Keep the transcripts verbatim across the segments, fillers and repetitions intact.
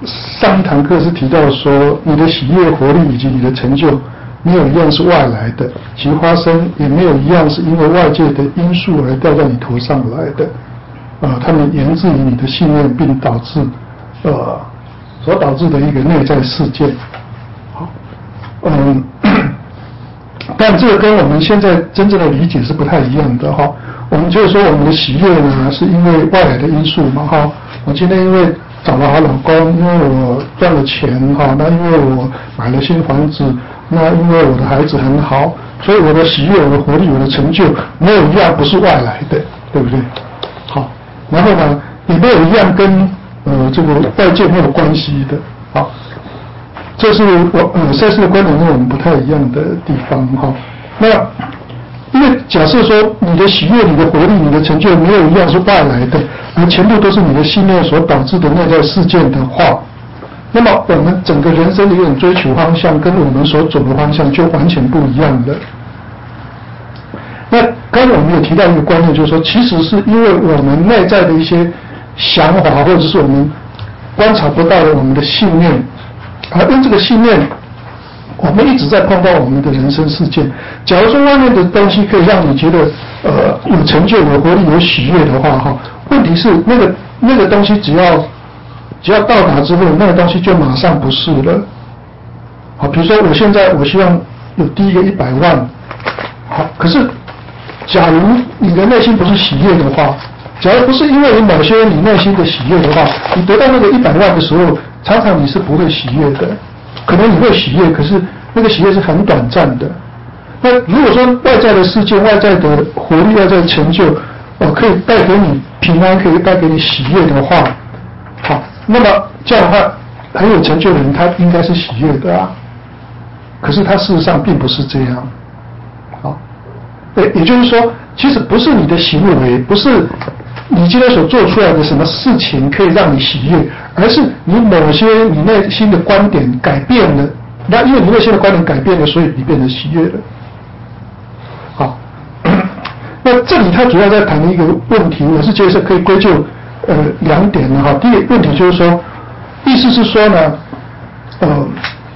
上一堂课是提到说，你的喜悦、活力以及你的成就，没有一样是外来的，其发生也没有一样是因为外界的因素而掉在你头上来的。呃，它们源自于你的信念，并导致呃所导致的一个内在事件。好，嗯。但这个跟我们现在真正的理解是不太一样的哈。我们就是说，我们的喜悦呢，是因为外来的因素嘛哈。我今天因为找了好老公，因为我赚了钱哈，那因为我买了新房子，那因为我的孩子很好，所以我的喜悦、我的活力、我的成就，没有一样不是外来的，对不对？好，然后呢，也没有一样跟呃这个外界没有关系的。好。这是我呃赛斯的观点跟我们不太一样的地方哈。那因为假设说你的喜悦、你的活力、你的成就没有一样是外来的，而全部都是你的信念所导致的内在事件的话，那么我们整个人生的一种追求方向跟我们所走的方向就完全不一样了。那刚才我们有提到一个观念，就是说，其实是因为我们内在的一些想法，或者是我们观察不到的我们的信念。而用这个信念，我们一直在碰到我们的人生事件。假如说外面的东西可以让你觉得呃有成就、有活力、有喜悦的话，哈，问题是那个那个东西只要只要到达之后，那个东西就马上不是了。好，比如说我现在我希望有第一个一百万，好，可是假如你的内心不是喜悦的话，假如不是因为你某些你内心的喜悦的话，你得到那个一百万的时候，常常你是不会喜悦的，可能你会喜悦，可是那个喜悦是很短暂的。那如果说外在的事件、外在的活力、外在的成就，呃，可以带给你平安，可以带给你喜悦的话，好，那么这样的话，很有成就的人他应该是喜悦的啊。可是他事实上并不是这样，好，对，也就是说，其实不是你的行为，不是你今天所做出来的什么事情可以让你喜悦，而是你某些你内心的观点改变了，那因为你内心的观点改变了，所以你变得喜悦了。好，那这里他主要在谈的一个问题，我是觉得是可以归咎呃两点的哈。第一个问题就是说，意思是说呢，呃，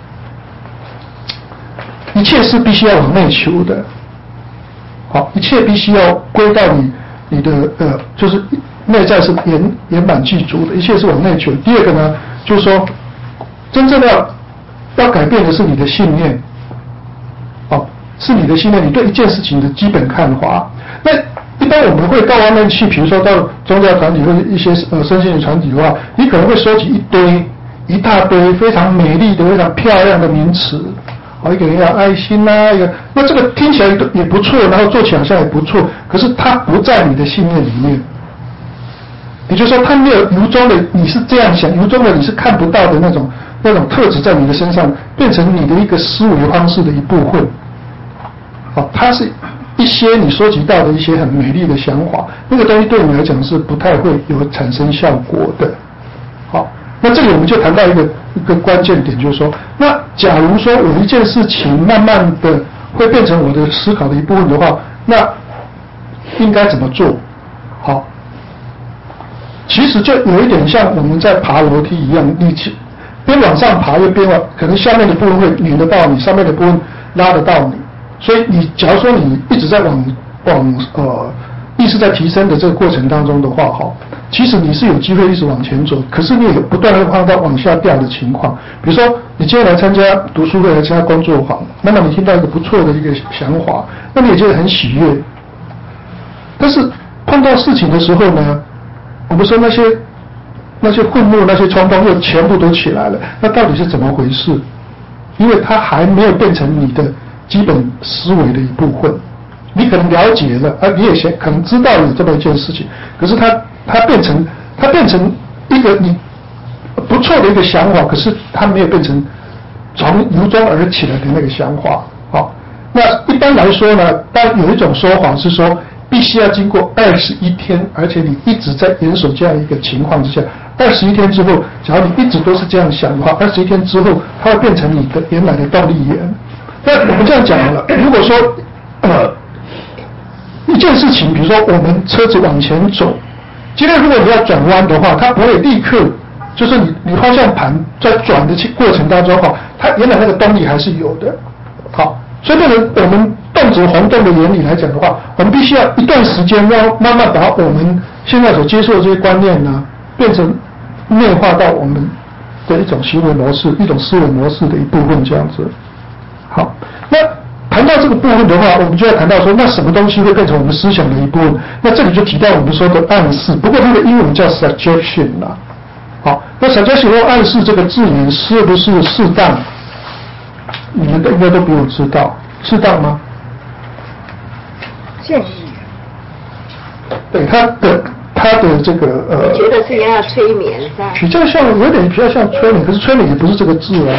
一切是必须要往内求的，好，一切必须要归到你。你的呃，就是内在是圆圆满具足的，一切是往内求。第二个呢，就是说，真正要要改变的是你的信念，哦，是你的信念，你对一件事情的基本看法。那一般我们会到外面去，比如说到宗教团体或者一些呃身心灵团体的话，你可能会收集一堆一大堆非常美丽的、非常漂亮的名词。好，一个人要爱心啦、啊，一个那这个听起来也不错，然后做起来好像也不错，可是它不在你的信念里面。也就是说，它没有由衷的你是这样想，由衷的你是看不到的那种那种特质在你的身上，变成你的一个思维方式的一部分。好，它是一些你收集到的一些很美丽的想法，那个东西对你来讲是不太会有产生效果的。好。那这里我们就谈到一个一个关键点，就是说，那假如说有一件事情慢慢的会变成我的思考的一部分的话，那应该怎么做？好，其实就有一点像我们在爬楼梯一样，你边往上爬又边往，可能下面的部分会拧得到你，上面的部分拉得到你，所以你假如说你一直在往往呃意识在提升的这个过程当中的话，哈。其实你是有机会一直往前走，可是你也不断的碰到往下掉的情况。比如说，你今天来参加读书会，来参加工作坊，那么你听到一个不错的一个想法，那你也觉得很喜悦。但是碰到事情的时候呢，我们说那些那些愤怒、那些冲动又全部都起来了，那到底是怎么回事？因为它还没有变成你的基本思维的一部分。你可能了解了，啊，你也想可能知道有这么一件事情，可是它。它变成它变成一个你不错的一个想法，可是它没有变成从由衷而起来的那个想法。好，那一般来说呢，当有一种说法是说，必须要经过二十一天，而且你一直在严守这样一个情况之下，二十一天之后，假如你一直都是这样想的话，二十一天之后，它会变成你的原来的动力源。那我们这样讲了，如果说呃一件事情，比如说我们车子往前走。今天如果你要转弯的话，它不会立刻就是你你方向盘在转的过程当中哈，它原来那个动力还是有的。好，所以这个我们动辄红动的原理来讲的话，我们必须要一段时间要慢慢把我们现在所接受的这些观念呢，变成内化到我们的一种行为模式、一种思维模式的一部分这样子。好，那谈到这个部分的话，我们就要谈到说，那什么东西会变成我们思想的一部分？那这里就提到我们说的暗示，不过它的英文叫 suggestion 啦。好，那 suggestion 或暗示这个字眼是不是适当？你们应该都比我知道，适当吗？ 建议。 对，它的它的这个呃， 我觉得是要催眠，是吧？ 比较像，有点比较像催眠，可是催眠也不是这个字啊。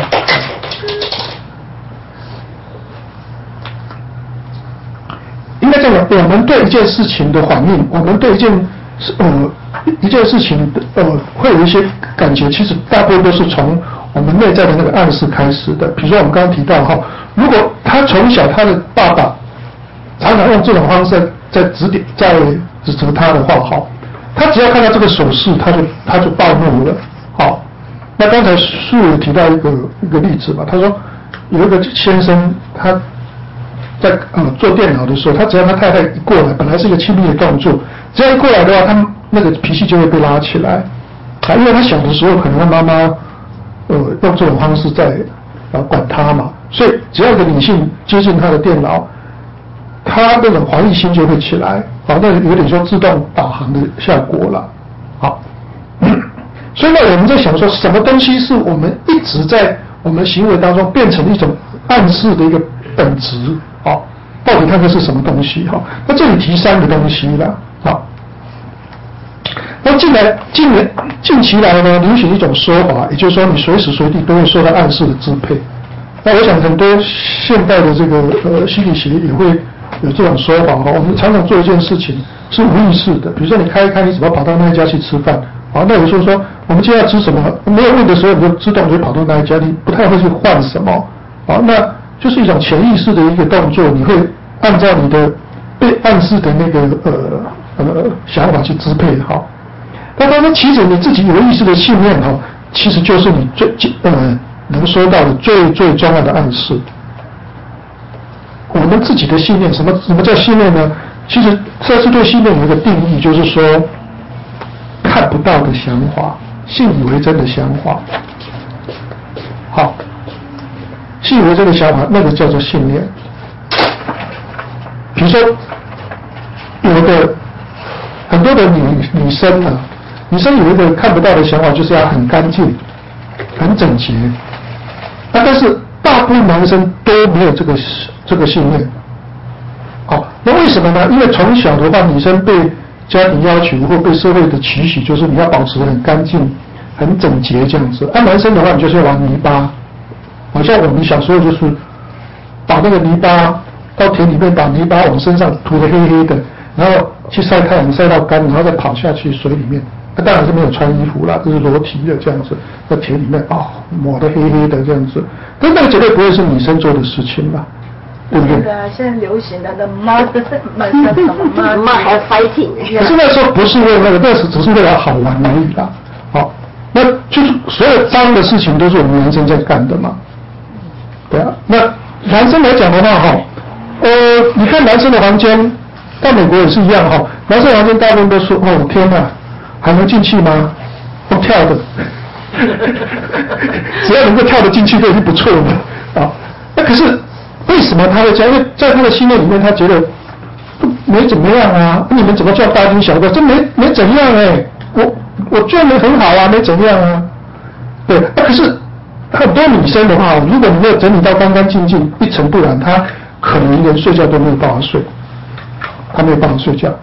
应该这样讲，我们对一件事情的反应，我们对一件呃一件事情的呃会有一些感觉，其实大部分都是从我们内在的那个暗示开始的。比如说我们刚刚提到哈，如果他从小他的爸爸常常用这种方式在指点在指责他的话，哈，他只要看到这个手势，他就他就暴怒了。好，那刚才树有提到一个一个例子嘛，他说有一个先生他。在呃做电脑的时候，他只要他太太一过来，本来是一个亲密的动作，只要一过来的话，他那个脾气就会被拉起来啊，因为他小的时候可能他妈妈呃用这种方式在啊管他嘛，所以只要一个女性接近他的电脑，他那种防御心就会起来，啊，那有点说自动导航的效果了，好，所以呢我们在想说，什么东西是我们一直在我们行为当中变成一种暗示的一个本质？好，到底看的是什么东西？哈，那这里提三个东西了。好，那近来近年近期来呢，流行一种说法，也就是说，你随时随地都会受到暗示的支配。那我想很多现代的这个呃心理学也会有这种说法哈。我们常常做一件事情是无意识的，比如说你开一开，你怎么跑到那一家去吃饭？好，那有时候说我们今天要吃什么，没有问的时候，你就自动就跑到那一家，你不太会去换什么。好，那就是一种潜意识的一个动作，你会按照你的被暗示的那个呃呃想法去支配哈。那当然，其实你自己有意识的信念哈，其实就是你最呃能收到的最最重要的暗示。我们自己的信念，什么什么叫信念呢？其实这是对信念有一个定义，就是说看不到的想法，信以为真的想法。好。信以为真的想法，那个叫做信念。比如说，有的很多的女女生啊，女生有一个看不到的想法，就是要很干净、很整洁。啊，但是大部分男生都没有这个这个信念。好，那为什么呢？因为从小的话，女生被家庭要求或被社会的期许，就是你要保持很干净、很整洁这样子。啊，男生的话，你就是要玩泥巴。好像我们小时候就是把那个泥巴到田里面，把泥巴往身上涂得黑黑的，然后去晒太阳晒到干，然后再跑下去水里面。那当然是没有穿衣服啦，就是裸体的这样子，在田里面啊、哦、抹得黑黑的这样子。但那个绝对不会是女生做的事情吧，对不对？ 对啊，现在流行的的妈的妈妈妈还要 fighting。 可是那时候不是为那个，那时只是为了好玩而已啦。好，那就是所有脏的事情都是我们男生在干的嘛。对啊，那男生来讲的话哈，呃，你看男生的房间，到美国也是一样哈，男生房间大部分都说哦天哪，还能进去吗？不跳的，只要能够跳得进去都已经不错了啊。那可是为什么他会这样？因为在他的心念里面，他觉得没怎么样啊，你们怎么叫大惊小怪？这没没怎样哎、欸，我我觉得没很好啊，没怎样啊。对，那可是。很多女生的话，如果你没有整理到干干净净、一尘不染，她可能连睡觉都没有办法睡，她没有办法睡觉。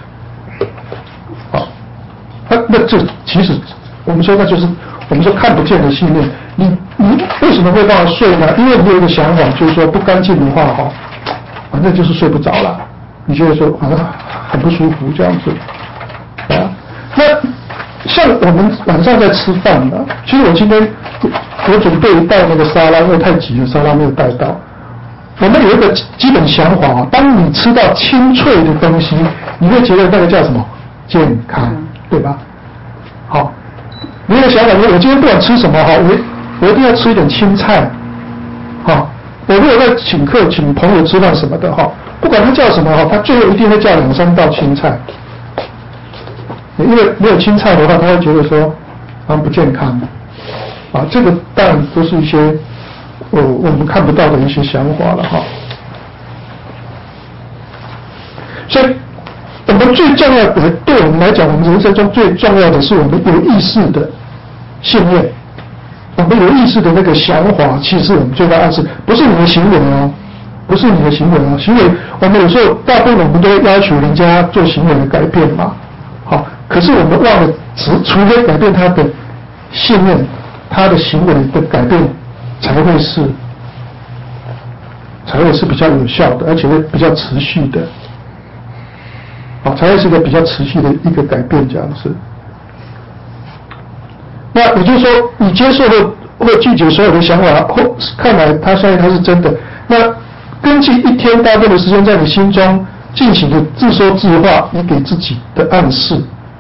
好，那那这其实我们说那就是我们说看不见的信念。你你为什么会办法睡呢？因为你有一个想法，就是说不干净的话哈，反正就是睡不着了。你觉得说好像很不舒服这样子，啊，那像我们晚上在吃饭呢，其实我今天。我准备带那个沙拉，因为太急了，沙拉没有带到。我们有一个基本想法啊，当你吃到清脆的东西，你会觉得那个叫什么？健康，对吧？好，你的想法，我今天不管吃什么哈，我我一定要吃一点青菜，哈。我如果在请客、请朋友吃饭什么的哈，不管他叫什么哈，他最后一定会叫两三道青菜，因为没有青菜的话，他会觉得说啊不健康，啊，这个当然都是一些呃我们看不到的一些想法了哈。所以，我们最重要的，对我们来讲，我们人生中最重要的是我们有意识的信念。我们有意识的那个想法，其实我们最大暗示，不是你的行为哦，不是你的行为哦，行为我们有时候大部分我们都会要求人家做行为的改变嘛，好，可是我们忘了，除除非改变他的信念，他的行为的改变才会是，才会是比较有效的，而且会比较持续的，好，才会是个比较持续的一个改变这样子。那也就是说，你接受或或拒绝所有的想法，或看来他相信他是真的。那根据一天大部分的时间在你心中进行的自说自话，你给自己的暗示。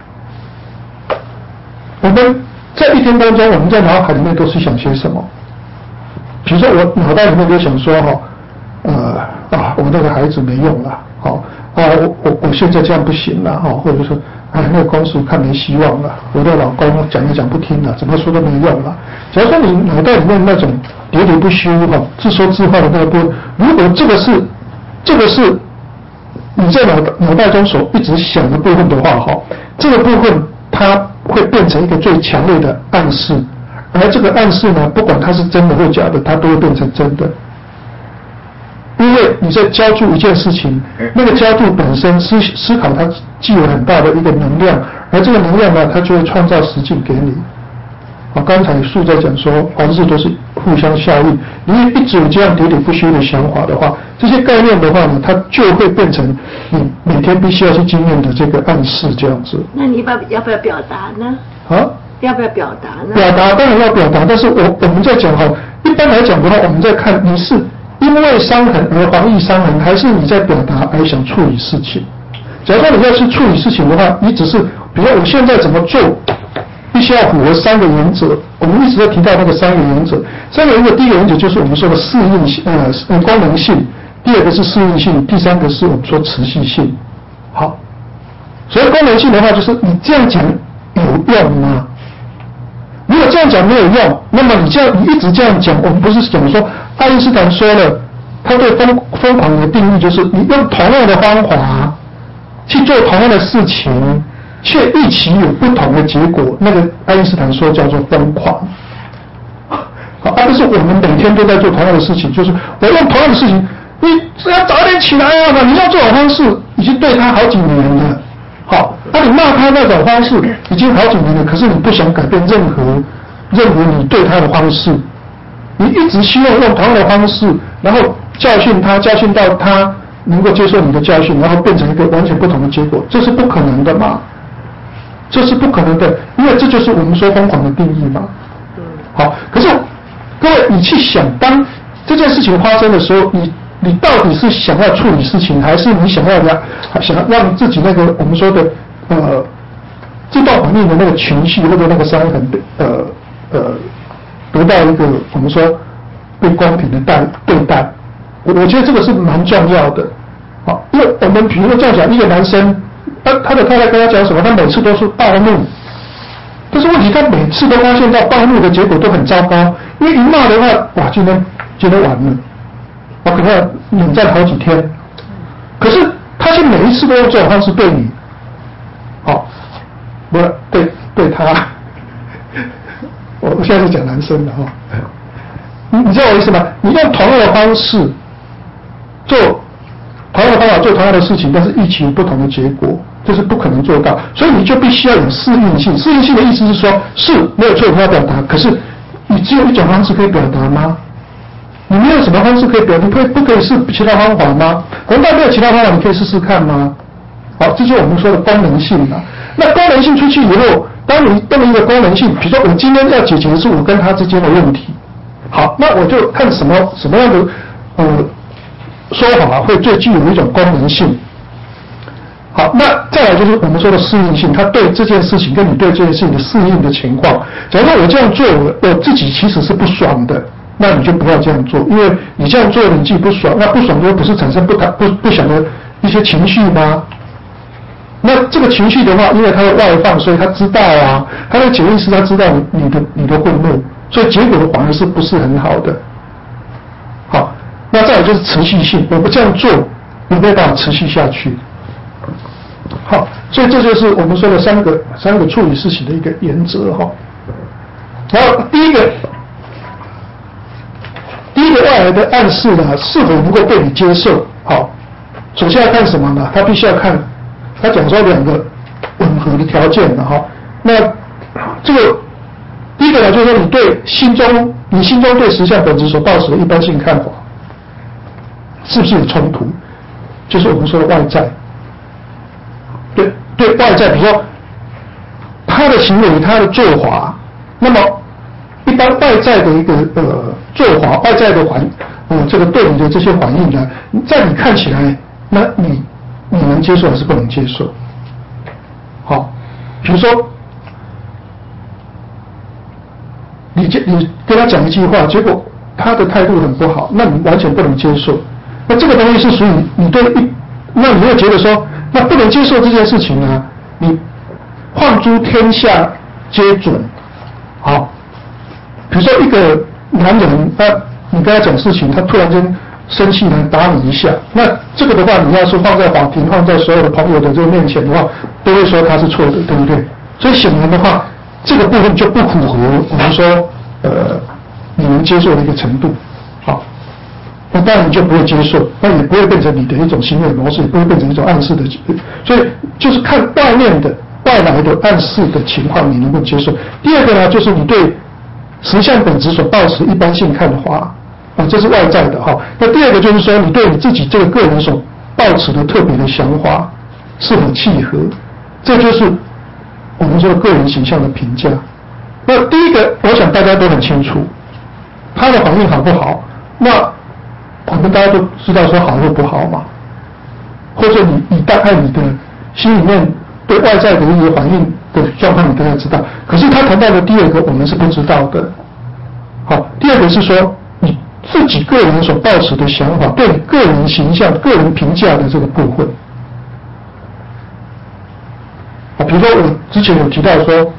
我们在一天当中，我们在脑海里面都是想些什么？比如说，我脑袋里面就想说哈，呃啊，我那个孩子没用了，好啊，我我我现在这样不行了哈，或者说。哎，那个公司看没希望了，我的老公讲也讲不听了，怎么说都没用了。假如说你脑袋里面那种喋喋不休哈、自说自话的那个部分，如果这个是这个是你在脑脑袋中所一直想的部分的话哈，这个部分它会变成一个最强烈的暗示，而这个暗示呢，不管它是真的或假的，它都会变成真的。因为你在浇筑一件事情，那个浇筑本身思思考它具有很大的一个能量，而这个能量呢，它就会创造实境给你。啊，刚才树在讲说，凡事都是互相效应。你一直有这样喋喋不休的想法的话，这些概念的话呢，它就会变成你每天必须要去经验的这个暗示这样子。 那你要要不要表达呢？ 啊？ 要不要表达呢？ 表达当然要表达，但是我我们在讲哈，一般来讲的话，我们在看你是。因为伤痕而防御伤痕，还是你在表达而想处理事情？假如说你要去处理事情的话，你只是，比如说我现在怎么做，必须要符合三个原则。我们一直在提到那个三个原则。三个原则，第一个原则就是我们说的适应性，呃，功能性；第二个是适应性；第三个是我们说持续性。好，所以功能性的话，就是你这样讲有用吗？如果这样讲没有用，那么你这样你一直这样讲，我们不是讲说爱因斯坦说了，他对疯疯狂的定义就是你用同样的方法去做同样的事情，却预期有不同的结果，那个爱因斯坦说叫做疯狂。好，啊，这是我们每天都在做同样的事情，就是我用同样的事情，你只要早点起来啊，你要做好方式已经对他好几年了。好，那、啊、你骂他那种方式已经好几年了，可是你不想改变任何任何你对他的方式，你一直希望用同样的方式，然后教训他，教训到他能够接受你的教训，然后变成一个完全不同的结果，这是不可能的嘛？这是不可能的，因为这就是我们说疯狂的定义嘛。好，可是各位，你去想，当这件事情发生的时候，你。你到底是想要处理事情，还是你想要让想要让自己那个我们说的呃自动反应的那个情绪或者那个伤痕呃呃得到一个我们说被公平的待对待？我我觉得这个是蛮重要的。好，因为我们比如说这样讲，一个男生他他的太太跟他讲什么，他每次都是暴怒，但是问题他每次都发现到暴怒的结果都很糟糕，因为一骂的话，哇，今天今天完了。我可能要冷战好几天，可是他是每一次都用这种方式对你，好，不是对对他，我我现在是讲男生的哈，你你知道我意思吗？你用同样的方式做同样的方法做同样的事情，但是预期不同的结果，这是不可能做到，所以你就必须要有适应性。适应性的意思是说，是没有错，你要表达，可是你只有一种方式可以表达吗？你没有什么方式可以表达，你可以不可以试其他方法吗？难道没有其他方法你可以试试看吗？好，这就是我们说的功能性了。那功能性出去以后，当你动一个功能性，比如说我今天要解决的是我跟他之间的问题，好，那我就看什么什么样的呃说法会最具有一种功能性。 好，那再来就是我们说的适应性，他对这件事情跟你对这件事情的适应的情况。假如说我这样做，我我自己其实是不爽的，那你就不要这样做，因为你这样做你自己不爽，那不爽就不是产生不不不想的一些情绪吗？那这个情绪的话，因为它会外放，所以他知道啊，他的潜意识他知道你你的你的愤怒，所以结果反而是不是很好的。好，那再来就是持续性，我不这样做，你没有办法持续下去。好，所以这就是我们说的三个三个处理事情的一个原则哈。然后第一个，第一个外来的暗示呢，是否能够被你接受？好，首先要看什么呢？他必须要看，他讲说两个吻合的条件的哈。那这个第一个呢，就是说你对心中你心中对实相本质所抱持的一般性看法，是不是有冲突？就是我们说的外在。对对外在，比如说他的行为、他的做法，那么一般外在的一个呃做法、外在的环呃这个对你的这些反应呢，在你看起来，那你你能接受还是不能接受？好，比如说你你跟他讲一句话，结果他的态度很不好，那你完全不能接受。那这个东西是属于你对一，那你会觉得说。那不能接受这件事情呢？你放诸天下皆准。好，比如说一个男人，他你跟他讲事情，他突然间生气来打你一下，那这个的话，你要是放在法庭、放在所有的朋友的这个面前的话，都会说他是错的，对不对？所以显然的话，这个部分就不符合我们说呃你能接受的一个程度。好。那当然你就不会接受，那也不会变成你的一种行为模式，也不会变成一种暗示的，所以就是看外面的外来的暗示的情况，你能不能接受？第二个呢，就是你对实相本质所抱持一般性看法啊，这是外在的哈。那第二个就是说，你对你自己这个个人所抱持的特别的想法是否契合，这就是我们说的个人形象的评价。那第一个，我想大家都很清楚，他的反应好不好？那我们大家都知道说好或不好嘛，或者你你大概你的心里面对外在的一个反应的状况，你大概知道。可是他谈到的第二个，我们是不知道的。好，第二个是说你自己个人所抱持的想法，对你个人形象、个人评价的这个部分。啊，比如说我之前有提到说，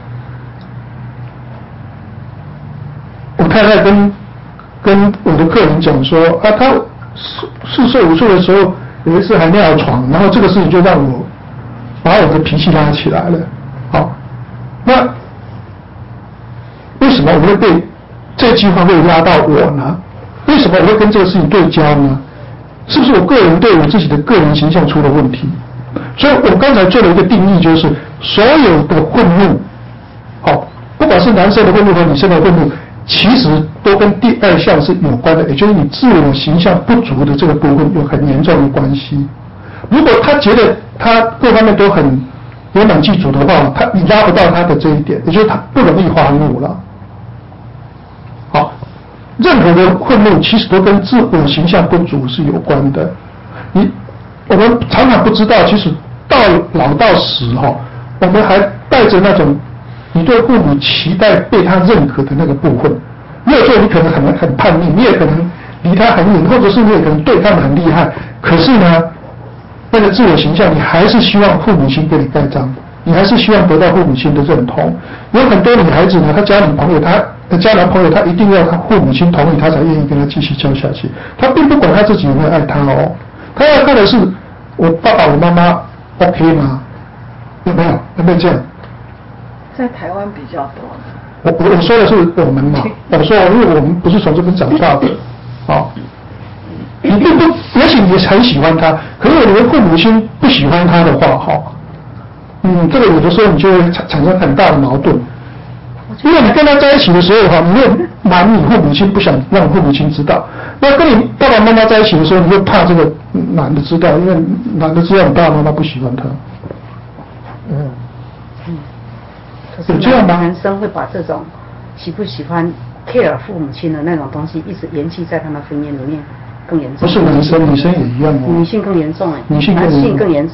我太太跟。跟我的客人讲说啊，他四四岁五岁的时候有一次还尿床，然后这个事情就让我把我的脾气拉起来了。好，那为什么我会被这句话会拉到我呢？为什么我会跟这个事情对焦呢？是不是我个人对我自己的个人形象出了问题？所以我刚才做了一个定义，就是所有的愤怒，好，不管是男生的愤怒和女生的愤怒。其实都跟第二项是有关的，也就是你自我形象不足的这个部分有很严重的关系。如果他觉得他各方面都很圆满具足的话，他你拉不到他的这一点，也就是他不容易发怒了。好，任何的愤怒其实都跟自我形象不足是有关的。你我们常常不知道，其实到老到死哈，我们还带着那种。你对父母期待被他认可的那个部分，没有错，你可能很很叛逆，你也可能离他很远，或者是你也可能对他们很厉害。可是呢，那个自我形象，你还是希望父母亲给你盖章，你还是希望得到父母亲的认同。有很多女孩子呢，她交女朋友，她的交男朋友，她一定要她父母亲同意，她才愿意跟他继续交下去。她并不管她自己有没有爱他哦，她要看的是我爸爸我妈妈 OK 吗？有没有？有没有这样？ 在台湾比较多。 我我说的是我们嘛，我说因为我们不是从这边长大的，啊，你并不，也许你很喜欢他，可是你的父母亲不喜欢他的话，哈，嗯，这个有的时候你就会产产生很大的矛盾，因为你跟他在一起的时候，哈，你会瞒你父母亲，不想让父母亲知道；那跟你爸爸妈妈在一起的时候，你会怕这个男的知道，因为男的知道你爸爸妈妈不喜欢他。嗯。 可是男男生会把这种喜不喜欢 care 父母亲的那种东西，一直延续在他们婚姻里面更严重。 不是男生，女生也一样哦。 女性更严重哎， 女性更男性更严重。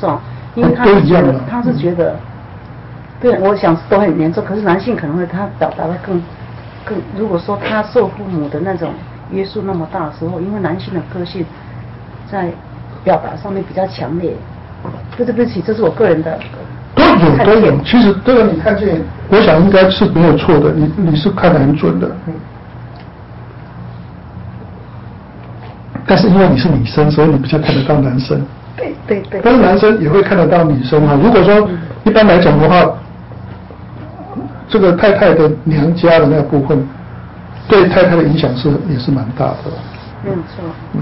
因为他是觉得他是觉得，对，我想都很严重。可是男性可能会他表达的更更，如果说他受父母的那种约束那么大的时候，因为男性的个性在表达上面比较强烈。对对不起，这是我个人的。 都有都有，其实这个你看见，我想应该是没有错的，你你是看得很准的。嗯。但是因为你是女生，所以你比较看得到男生。 对对对。 但是男生也会看得到女生啊。如果说一般来讲的话，这个太太的娘家的那个部分，对太太的影响是也是蛮大的。 没有错。 嗯。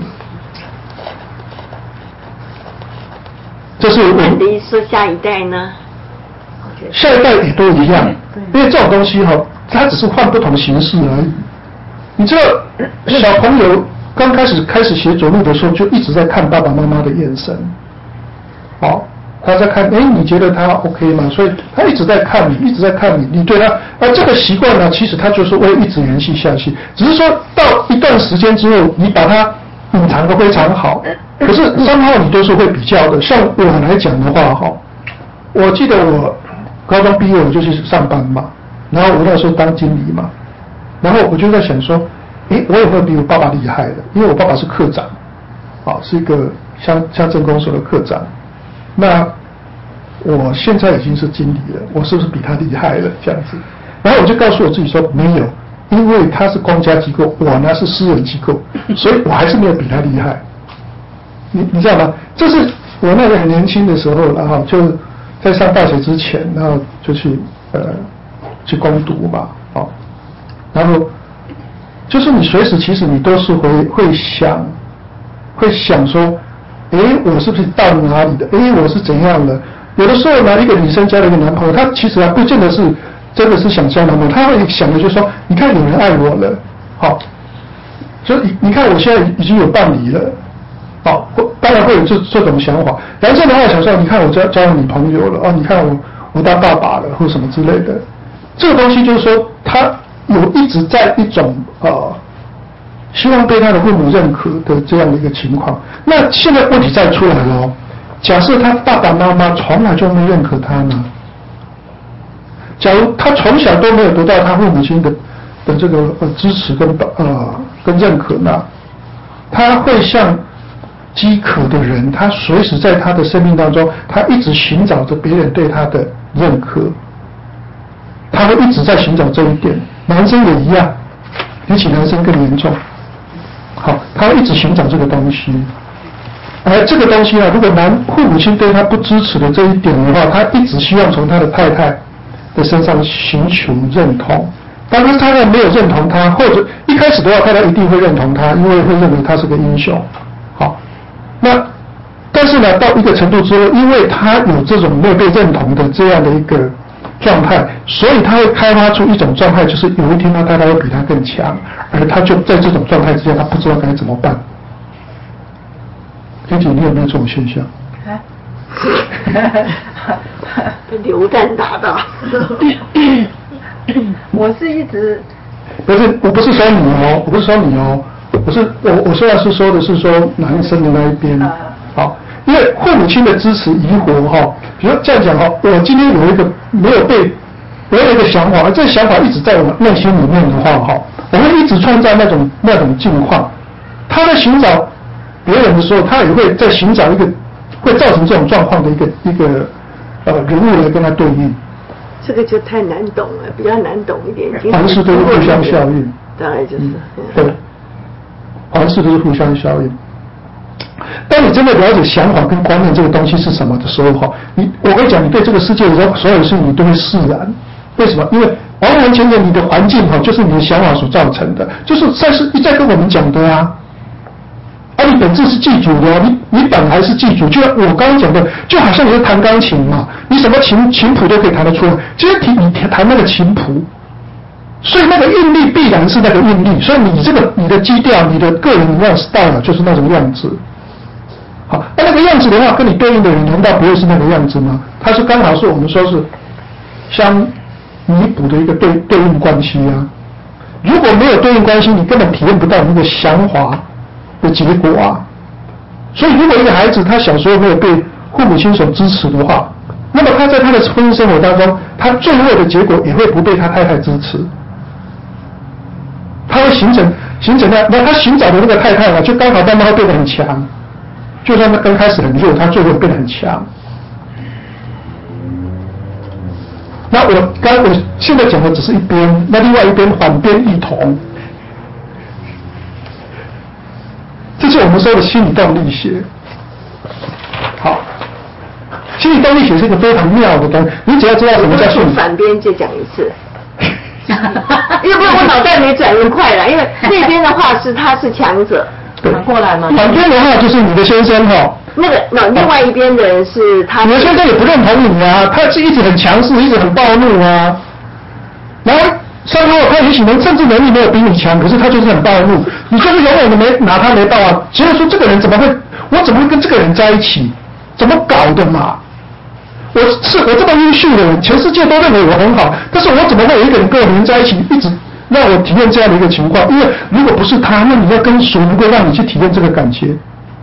这是我你的意思说下一代呢？ 下一代也都一样，因为这种东西哈、哦，它只是换不同形式而已。你知道，小朋友刚开始开始学走路的时候，就一直在看爸爸妈妈的眼神。好，他在看，哎，你觉得他 OK 吗？所以他一直在看你，一直在看你，你对他，那这个习惯呢，其实他就是会一直延续下去。只是说到一段时间之后，你把它隐藏得非常好。可是三号你都是会比较的，像我来讲的话哈，我记得我高中毕业我就去上班嘛，然后我那时候当经理嘛，然后我就在想说，诶，我有没有比我爸爸厉害的？因为我爸爸是科长，啊，是一个乡乡镇公所的科长，那我现在已经是经理了，我是不是比他厉害了？这样子，然后我就告诉我自己说没有，因为他是公家机构，我呢是私人机构，所以我还是没有比他厉害。你你知道吗？这是我那个很年轻的时候，然后就在上大学之前，然后就去呃去攻读嘛，哦，然后就是你随时其实你都是会会想会想说，哎，我是不是到哪里的？哎，我是怎样的？有的时候呢，一个女生交了一个男朋友，她其实还不见得是真的是想交男朋友，她会想的就是说，你看有人爱我了，好、哦，所以你看我现在已经有伴侣了。好，当然会有这这种想法。男生的话想说，你看我交交了女朋友了，哦，你看我我当爸爸了，或什么之类的。这个东西就是说，他有一直在一种呃，希望被他的父母认可的这样的一个情况。那现在问题再出来了哦，假设他爸爸妈妈从来就没认可他呢？假如他从小都没有得到他父母亲的的这个呃支持跟呃跟认可呢，他会像饥渴的人，他随时在他的生命当中，他一直寻找着别人对他的认可，他会一直在寻找这一点。男生也一样，比起男生更严重。好，他会一直寻找这个东西，而这个东西呢，如果男父母亲对他不支持的这一点的话，他一直希望从他的太太的身上寻求认同。当他太太没有认同他，或者一开始的话，太太一定会认同他，因为会认为他是个英雄。好。那，但是呢，到一个程度之后，因为他有这种没有被认同的这样的一个状态，所以他会开发出一种状态，就是有一天他太太会比他更强，而他就在这种状态之下，他不知道该怎么办。天姐，你有没有这种现象？ 啊，被榴弹打到。 我是一直不是，我不是说你哦，我不是说你哦。我是我我虽然是说的是说男生的那一边，好，因为父母亲的支持疑惑哈，比如这样讲哈，我今天有一个没有被，我有一个想法，这个想法一直在我内心里面的话哈，我会一直创造那种那种境况。他在寻找别人的时候，他也会在寻找一个会造成这种状况的一个一个呃人物来跟他对应。 这个就太难懂了，比较难懂一点。 凡事都是互相效应， 当然就是、嗯、 对。凡事都是互相效应。当你真的了解想法跟观念这个东西是什么的时候，哈，你我跟你讲，你对这个世界的所有事情你都会释然。为什么？因为完完全全你的环境哈，就是你的想法所造成的，就是赛斯一再跟我们讲的啊。而、啊、你本质是记主的、哦，你你本来是记主，就像我刚刚讲的，就好像你是弹钢琴嘛，你什么琴琴谱都可以弹得出来，今天你弹那个琴谱。所以那个韵律必然是那个韵律，所以你这个你的基调，你的个人那样 style 就是那种样子。好，那那个样子的话，跟你对应的人难道不会是那个样子吗？它是刚好是我们说是相弥补的一个对对应关系啊。如果没有对应关系，你根本体验不到那个降华的结果啊。所以如果一个孩子他小时候没有被父母亲所支持的话，那么他在他的婚姻生活当中，他最后的结果也会不被他太太支持，他会形成形成那那他寻找的那个太太呢，就刚好慢慢会变得很强，就算他刚开始很弱，他最后变得很强。那我刚我现在讲的只是一边，那另外一边反边异同，这是我们说的心理动力学。好，心理动力学是一个非常妙的东西，你只要知道什么叫心理。 反边就讲一次，因为不然我脑袋没转那么快了，因为那边的话是他是强者， 反过来嘛。 反边的话就是你的先生哈。 那个那另外一边的人是他， 你的先生也不认同你啊，他是一直很强势，一直很暴怒啊。然后上后他也许能政治能力没有比你强，可是他就是很暴怒，你就是永远都没拿他没到啊。所以说这个人怎么会，我怎么会跟这个人在一起？怎么搞的嘛？我是我这么优秀的人，全世界都认为我很好，但是我怎么会有一个人跟我连在一起，一直让我体验这样的一个情况？因为如果不是他，那你要跟谁能够让你去体验这个感觉？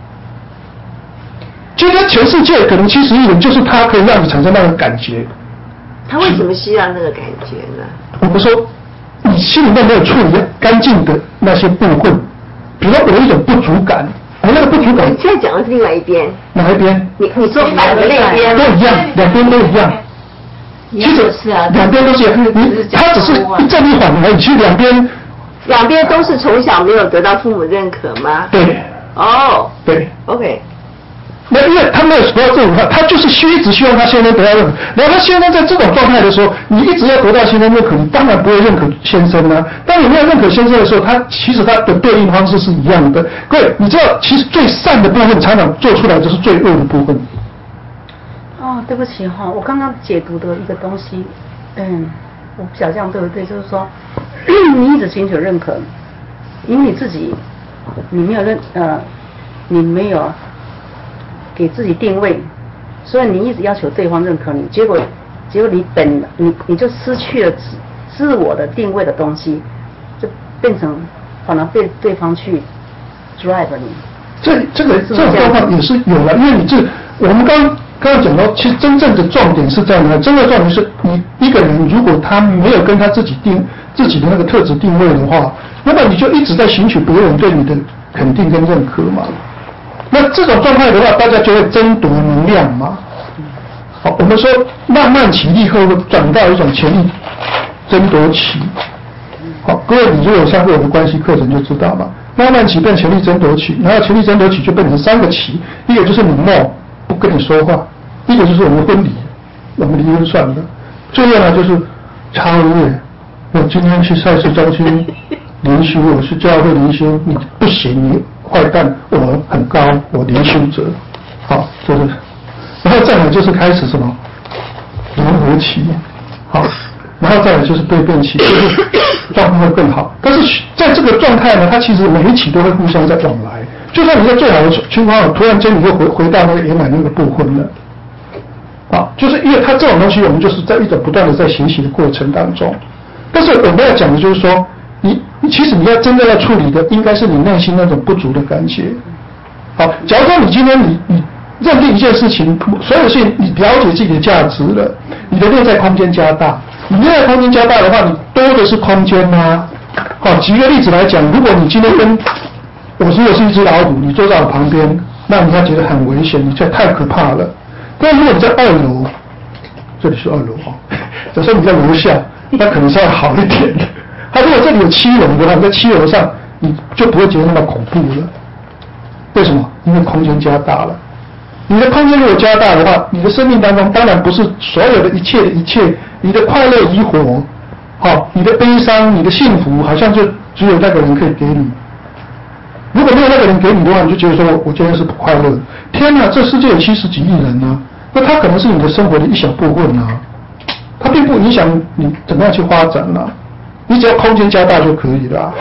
今天全世界可能七十亿人，就是他可以让你产生那个感觉。 他为什么需要那个感觉呢？ 我们说，你心里面没有处理干净的那些部分，比如说有一种不足感，而那个不足感。 你现在讲的是另外一边。 哪一边？ 你你说反的那边。 都一样，两边都一样。 其实是啊， 两边都是，你他只是一正一反而已，其实两边。 两边都是从小没有得到父母认可吗？ 对。 哦。 对。 OK。 那因为他没有得到这种话，他就是需一直希望他先生得到认可。然后他先生在这种状态的时候，你一直要得到先生认可，你当然不会认可先生啊。当你没有认可先生的时候，他其实他的对应方式是一样的。各位，你知道，其实最善的部分常常做出来就是最恶的部分。 哦，对不起哈、哦，我刚刚解读的一个东西，嗯，我不晓得这样对不对？就是说，你一直寻求认可，因为你自己你没有认呃，你没有。给自己定位，所以你一直要求对方认可你，结果，结果你本你你就失去了自自我的定位的东西，就变成反而被对方去 drive 你。 这这个这种状况也是有了，因为你这我们刚刚刚讲到，其实真正的重点是在哪？真正的重点是你一个人如果他没有跟他自己定自己的那个特质定位的话，那么你就一直在寻求别人对你的肯定跟认可嘛。那这种状态的话，大家就会争夺能量嘛。好，我们说慢慢起立后会转到一种权力争夺期。好，各位，你如果有上过我的关系课程就知道嘛。慢慢起变权力争夺期，然后权力争夺期就变成三个期，一个就是冷漠，不跟你说话；一个就是我们婚礼，我们离婚算了；最后呢就是超越。我今天去赛事中心灵修，我是教会灵修，你不行，你坏蛋，我很高，我灵修者，好，就是，然后再来就是开始什么融合期，好，然后再来就是蜕变期，就是状况会更好。但是在这个状态呢，它其实每一期都会互相在往来，就算你在最好的情况，突然间你又回回到那个原来那个部分了，啊，就是因为它这种东西，我们就是在一种不断的在学习的过程当中。但是我们要讲的就是说，你其实你要真正要处理的，应该是你内心那种不足的感觉。好，假如说你今天你你认定一件事情，所有事情你了解自己的价值了，你的内在空间加大，你内在空间加大的话，你多的是空间啊。好，举个例子来讲，如果你今天跟我如果是一只老虎，你坐在我旁边，那你要觉得很危险，你这太可怕了。但如果你在二楼，这里是二楼哦，假设你在楼下。那可能稍微好一点的。他如果这里有七楼的话，你在七楼上你就不会觉得那么恐怖了。为什么？因为空间加大了。你的空间如果加大的话，你的生命当中当然不是所有的一切的一切，你的快乐与否，好，你的悲伤、你的幸福，好像就只有那个人可以给你。如果没有那个人给你的话，你就觉得说我今天是不快乐。天哪，这世界有七十几亿人呢、啊，那他可能是你的生活的一小部分啊。它并不影响你怎么样去发展啊，你只要空间加大就可以了、啊，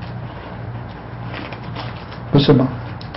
不是吗？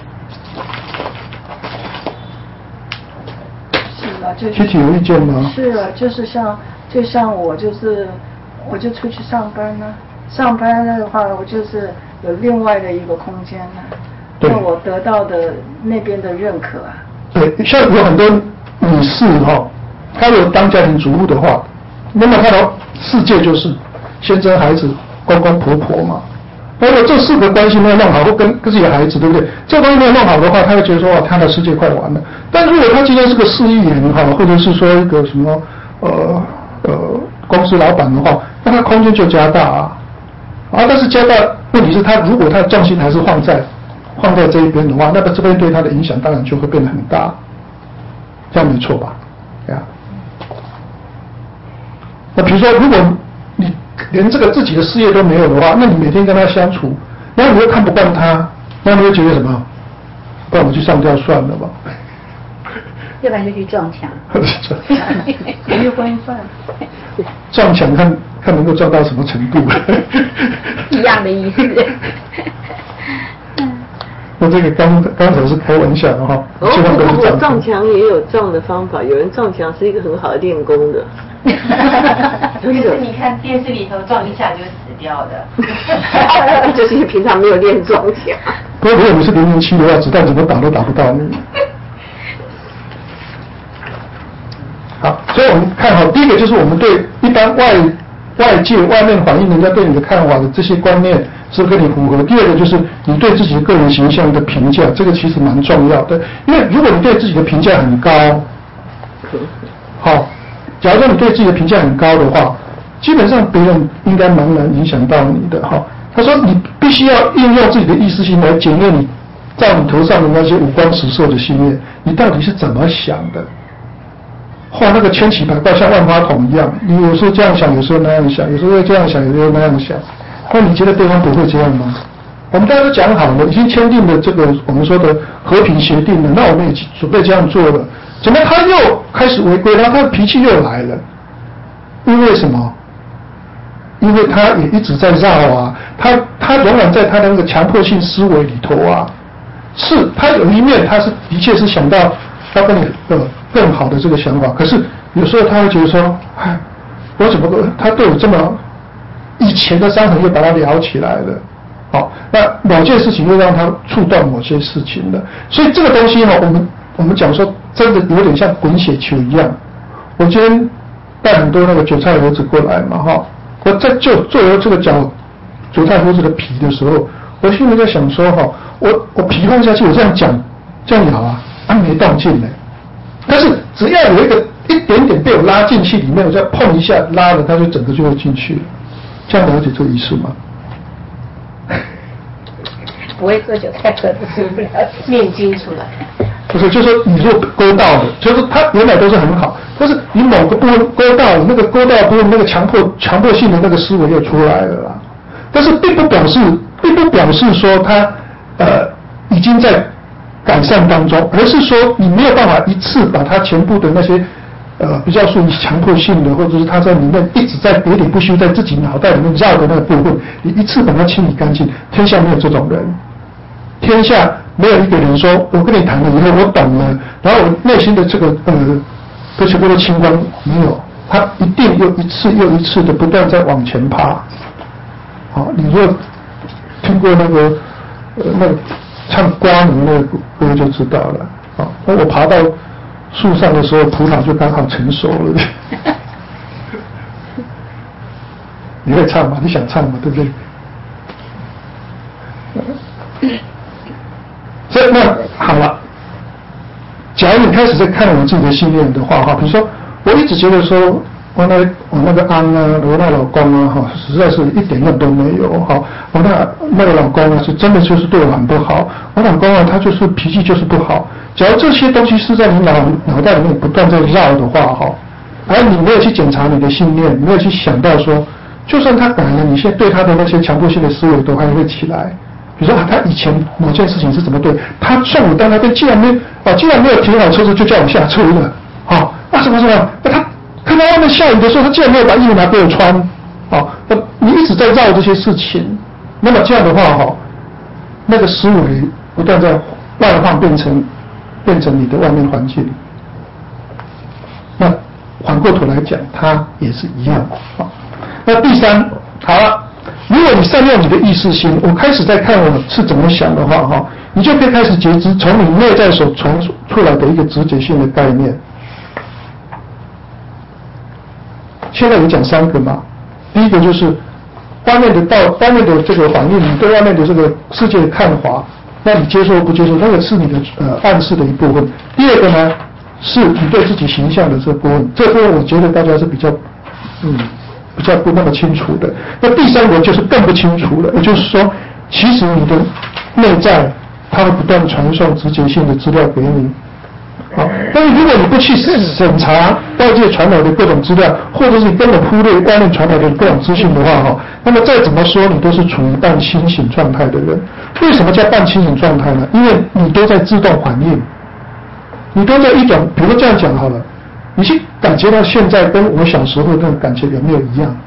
是啊，就是。 具体有意见吗？ 是啊，就是像就像我就是我就出去上班呢、啊，上班的话我就是有另外的一个空间呢、啊，那我得到的那边的认可啊， 对，像有很多女士哈，她如果当家庭主妇的话，那么她的世界就是先生、孩子、公公婆婆嘛。如果这四个关系没有弄好，或跟跟自己的孩子，对不对？这个东西没有弄好的话，他会觉得说，哇，他的世界快完了。但如果他今天是个市议员哈，或者是说一个什么呃呃公司老板的话，那他空间就加大啊。啊，但是加大问题是他如果他的重心还是放在放在这一边的话，那么这边对他的影响当然就会变得很大。这样没错吧？对啊。那比如说，如果你连这个自己的事业都没有的话，那你每天跟他相处，然后你又看不惯他，那你会觉得什么？不然我去上吊算了吧。 要不然就去撞墙。 没有规范。 撞墙看看能够撞到什么程度？ 一样的意思。 那这个刚刚才是开玩笑的哈，千万不要撞撞墙也有撞的方法，有人撞墙是一个很好的练功的。 就是你看电视里头撞一下就死掉的， 就是平常没有练撞墙。 不过如果你是零零七的话，子弹怎么打都打不到你。好，所以我们看好第一个就是我们对一般外外界外面反映人家对你的看法的这些观念是不是跟你符合。第二个就是你对自己的个人形象的评价，这个其实蛮重要的，因为如果你对自己的评价很高，好。假如说你对自己的评价很高的话，基本上别人应该蛮难影响到你的哈。他说你必须要运用自己的意识心来检验你在你头上的那些五光十色的信念，你到底是怎么想的？画那个千奇百怪，像万花筒一样，你有时候这样想，有时候那样想，有时候这样想，有时候那样想。那你觉得对方不会这样吗？我们大家都讲好了，已经签订了这个我们说的和平协定了，那我们也准备这样做了。怎么他又开始违规，然后他的脾气又来了？因为什么？因为他也一直在绕啊，他他永远在他的那个强迫性思维里头啊。是，他有一面他是的确是想到要跟你呃更好的这个想法，可是有时候他会觉得说，哎，我怎么他对我这么以前的伤痕又把它撩起来了。好，那某件事情又让他触动某些事情了，所以这个东西呢，我们我们讲说。真的有点像滚雪球一样。我今天带很多那个韭菜盒子过来嘛，哈，我在就做了这个饺韭菜盒子的皮的时候，我心里在想说，哈，我我皮放下去，我这样讲，这样咬啊，它没动静呢。但是只要有一个一点点被我拉进去里面，我再碰一下拉了，它就整个就会进去了。这样了解这个意思吗？ 不会做韭菜盒子吃不了，念经出来。 不是，就是你如果勾到了，就是它原来都是很好，但是你某个部分勾到了，那个勾到的部分那个强迫强迫性的那个思维又出来了啦。但是并不表示，并不表示说它呃已经在改善当中，而是说你没有办法一次把它全部的那些呃比较属于强迫性的，或者是它在里面一直在喋喋不休在自己脑袋里面绕的那个部分，你一次把它清理干净。天下没有这种人，天下。没有一个人说，我跟你谈了以后，我懂了，然后我内心的这个呃，都全部都清光，没有，他一定又一次又一次的不断在往前爬。好，你若听过那个呃那个唱瓜农那个歌就知道了。好，那我爬到树上的时候，葡萄就刚好成熟了。你会唱吗？你想唱吗？对不对？所以那好了，假如你开始在看我自己的信念的话，哈，比如说我一直觉得说，我那我那个安啊，我那老公啊，哈，实在是一点用都没有，哈，我那那个老公啊，是真的就是对我很不好，我老公啊，他就是脾气就是不好。假如这些东西是在你脑脑袋里面不断在绕的话，哈，而你没有去检查你的信念，没有去想到说，就算他改了，你现在对他的那些强迫性的思维都还会起来。比如说、啊、他以前某件事情是怎么对，他送我到那边，既然没啊，既然没有停好车子，就叫我下车了，啊，啊什么什么，那他看到外面下雨的时候，他既然没有把衣服拿给我穿，啊，那你一直在绕这些事情，那么这样的话哈，那个思维不断在外放，变成变成你的外面环境。那反过头来讲，它也是一样啊。那第三，好了。如果你善用你的意识心，我开始在看我是怎么想的话，哈， 你就可以开始觉知从你内在所传出来的一个直觉性的概念。现在有讲三个嘛，第一个就是外面的道，外面的这个反应，你对外面的这个世界的看法，那你接受不接受，那个是你的呃暗示的一部分。第二个呢，是你对自己形象的这部分，这部分我觉得大家是比较嗯比较不那么清楚的。那第三个就是更不清楚了，也就是说，其实你的内在它会不断传送直觉性的资料给你。好，但是如果你不去审查外界传来的各种资料，或者是你根本忽略外面传来的各种资讯的话，哈，那么再怎么说你都是处于半清醒状态的人。为什么叫半清醒状态呢？因为你都在自动反应，你都在一种，比如这样讲好了，你去感觉到现在跟我小时候那种感觉有没有一样？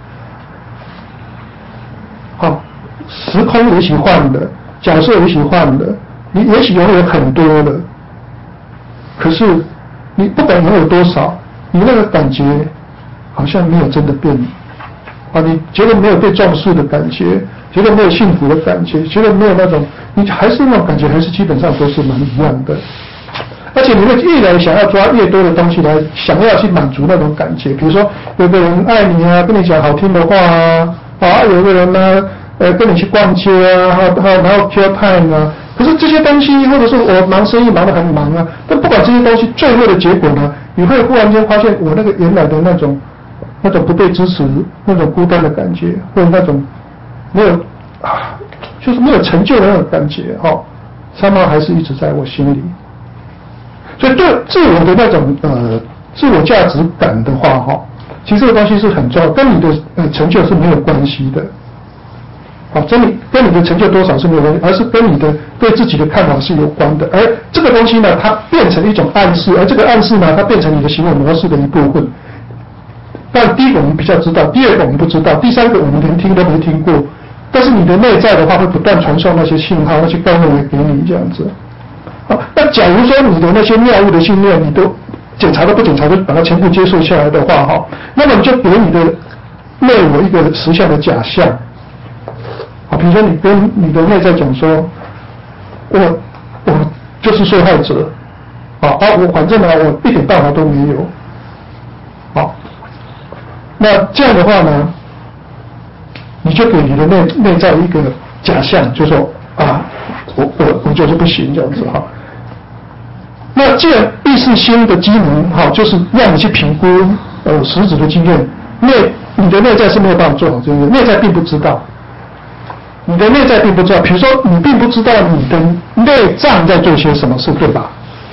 好，时空也许换了，角色也许换了，你也许拥有很多了。可是，你不管拥有多少，你那个感觉好像没有真的变啊！你觉得没有被重视的感觉，觉得没有幸福的感觉，觉得没有那种，你还是那种感觉，还是基本上都是蛮一样的。而且你会越来想要抓越多的东西来，想要去满足那种感觉。比如说，有个人爱你啊，跟你讲好听的话啊，啊，有个人呢，呃，跟你去逛街啊，然后然后 kill time 啊。可是这些东西，或者是我忙生意忙得很忙啊，但不管这些东西，最后的结果呢，你会忽然间发现，我那个原来的那种、那种不被支持、那种孤单的感觉，或者那种没有啊，就是没有成就的那种感觉，哈、哦，三毛还是一直在我心里。所以对自我的那种呃自我价值感的话，哈、哦，其实这个东西是很重要，跟你的呃成就是没有关系的。好，跟你跟你的成就多少是没有关系，而是跟你的对自己的看法是有关的。而这个东西呢，它变成一种暗示，而这个暗示呢，它变成你的行为模式的一部分。但第一个我们比较知道，第二个我们不知道，第三个我们连听都没听过。但是你的内在的话，会不断传送那些信号、那些概念来给你这样子。好，那假如说你的那些谬误的信念，你都检查都不检查，就把它全部接受下来的话，哈，那么你就给你的内我一个实相的假象。啊，比如说你跟你的内在讲说，我我就是受害者，啊啊，我反正呢我一点办法都没有，好，那这样的话呢，你就给你的内内在一个假象，就说啊，我我我就是不行这样子哈。那既然意识心的机能哈，就是让你去评估呃实质的经验，内你的内在是没有办法做好这个，内在并不知道。你的内在并不知道，比如说你并不知道你的内脏在做些什么事，对吧？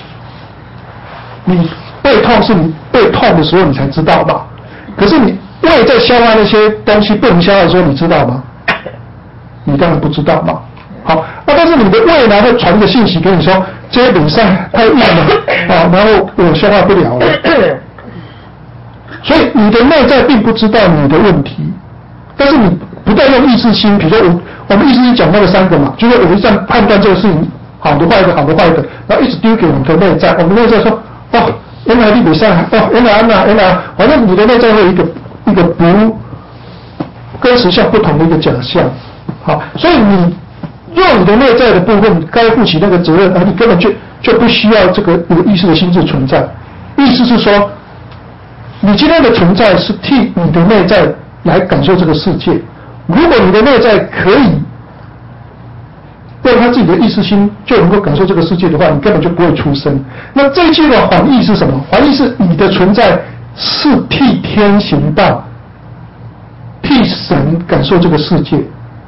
你背痛是你背痛的时候你才知道吧？可是你胃在消化那些东西不能消化的时候，你知道吗？你当然不知道嘛。好，那但是你的胃呢会传个信息给你说，这些饼上太硬了啊，然后我消化不了了。所以你的内在并不知道你的问题，但是你不断用意识心，比如说我我们意识心讲那个三个嘛，就是我们这样判断这个事情好的坏的好的坏的，然后一直丢给我们的内在，我们内在说哦，原来你比赛哦，原来安娜原来，反正你的内在会有一个一个不跟实相不同的一个假象，好，所以你用你的内在的部分该负起那个责任，而你根本就就不需要这个有意识的心智存在，意思是说，你今天的存在是替你的内在来感受这个世界。如果你的内在可以用他自己的意识心就能够感受这个世界的话，你根本就不会出生。那这一切的反义是什么？反义是你的存在是替天行道，替神感受这个世界。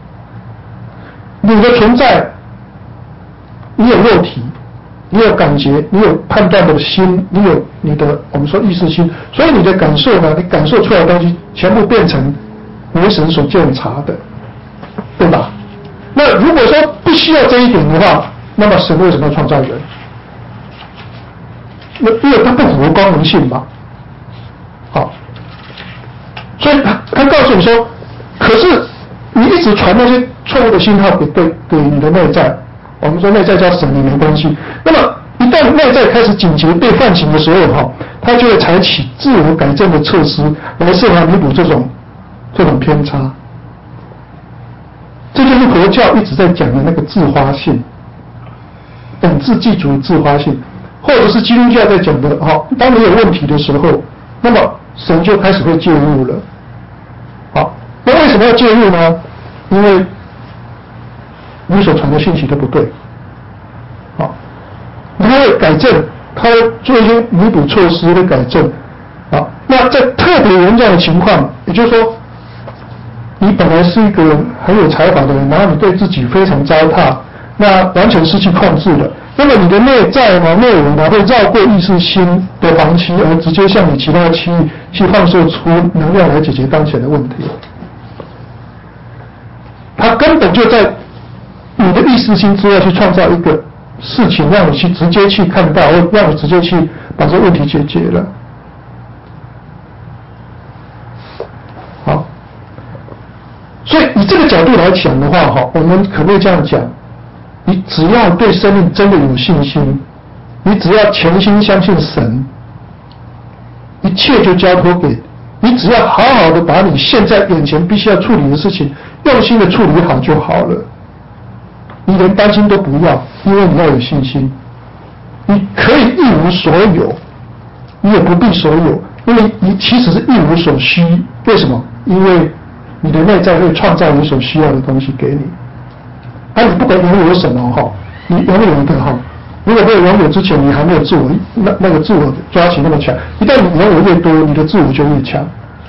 你的存在，你有肉体，你有感觉，你有判断的心，你有你的我们说意识心，所以你的感受呢，你感受出来的东西全部变成为神所鉴察的，对吧？那如果说不需要这一点的话，那么神为什么要创造人？那因为他不符合光明性嘛。好，所以他他告诉你说，可是你一直传那些错误的信号给对给你的内在，我们说内在叫神也没关系。那么一旦内在开始警觉被唤醒的时候，哈，他就会采取自我改正的措施来设法弥补这种这种偏差。这就是佛教一直在讲的那个自发性。 本质具足自发性，或者是基督教在讲的哈，当你有问题的时候，那么神就开始会介入了。好，那为什么要介入呢？因为你所传的信息都不对，好，他会改正，他会做一些弥补措施的改正。好，那在特别严重的情况，也就是说，你本来是一个很有才华的人，然后你对自己非常糟蹋，那完全失去控制了。那么你的内在呢、内容呢，会绕过意识心的防期，而直接向你其他区域去放射出能量来解决当前的问题。它根本就在你的意识心之外去创造一个事情，让你去直接去看到，或让你直接去把这个问题解决了。好，所以以这个角度来讲的话，哈，我们可不可以这样讲？你只要对生命真的有信心，你只要全心相信神，一切就交托给你，只要好好的把你现在眼前必须要处理的事情用心的处理好就好了。你连担心都不要，因为你要有信心。你可以一无所有，你也不必所有，因为你其实是一无所需。为什么？因为你的内在会创造你所需要的东西给你。啊，你不管拥有什么哈，你拥有的哈，如果没有拥有之前，你还没有自我，那那个自我抓起那么强。一旦你拥有越多，你的自我就越强。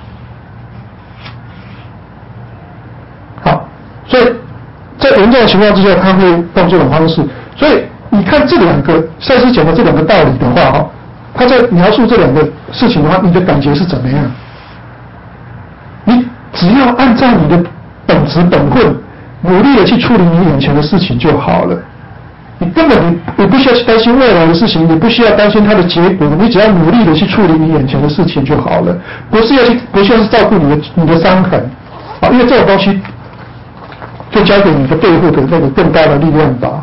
好，所以在严重的情况之下，他会用这种方式。所以你看这两个赛斯讲的这两个道理的话哈，他在描述这两个事情的话，你的感觉是怎么样？你只要按照你的本质本分，努力的去处理你眼前的事情就好了。你根本你你不需要去担心未来的事情，你不需要担心它的结果，你只要努力的去处理你眼前的事情就好了。不是要去，不需要去照顾你的你的伤痕啊，因为这种东西就交给你的背后的那个更大的力量吧。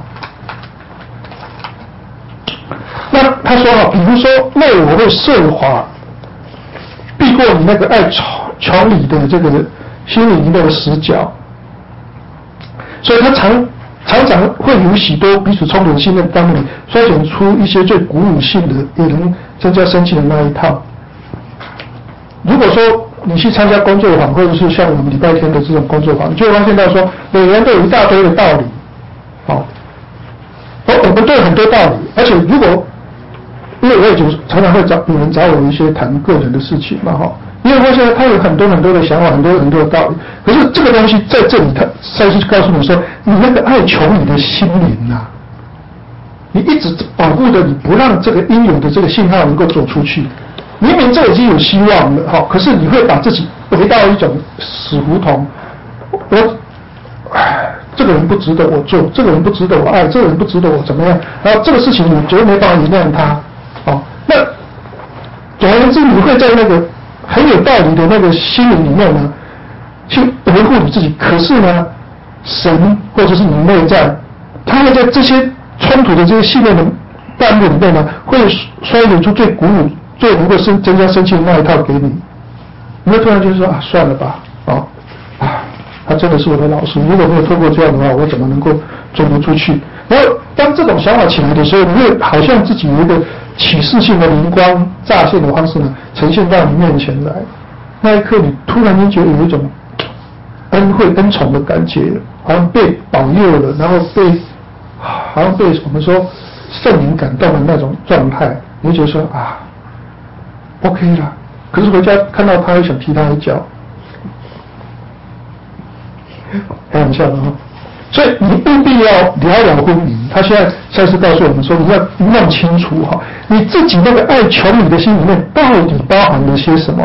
那他说啊，比如说内我会设法避过你那个爱穷理的这个心理的死角，所以他常常常会有许多彼此冲突的信念当中筛选出一些最鼓舞性的，也能增加生气的那一套。如果说你去参加工作坊，或者是像我们礼拜天的这种工作坊，你就会发现到说，每个人都有一大堆的道理，好，而我们都有很多道理，而且如果因为我也就常常会找有人找我一些谈个人的事情嘛，哈，因为发现他有很多很多的想法，很多很多的道理。可是这个东西在这里，他赛斯告诉你说，你那个爱求你的心灵啊，你一直保护着你，不让这个应有的这个信号能够走出去。明明这已经有希望了，哈，可是你会把自己回到一种死胡同。我，唉，这个人不值得我做，这个人不值得我爱，这个人不值得我怎么样？然后这个事情你绝对没办法原谅他。哦，那总而言之，你会在那个很有道理的那个心灵里面呢，去维护你自己。可是呢，神或者是你内在，他会在这些冲突的这些信念的弹幕里面呢，会筛选出最鼓舞、最能够增增加生气的那一套给你。你会突然就说啊，算了吧，哦，啊，他真的是我的老师。如果没有透过这样的话，我怎么能够走不出去？然后当这种想法起来的时候，你会好像自己有一个启示性的灵光乍现的方式呢，呈现到你面前来。那一刻，你突然间觉得有一种恩惠、恩宠的感觉，好像被保佑了，然后被好像被我们说圣灵感动的那种状态，你会觉得说啊 ，OK 了。可是回家看到他，又想踢他一脚，开玩笑的哈。所以你务必要了了分明。他现在赛斯告诉我们说，你要弄清楚哈，你自己那个爱求你的心里面到底包含了些什么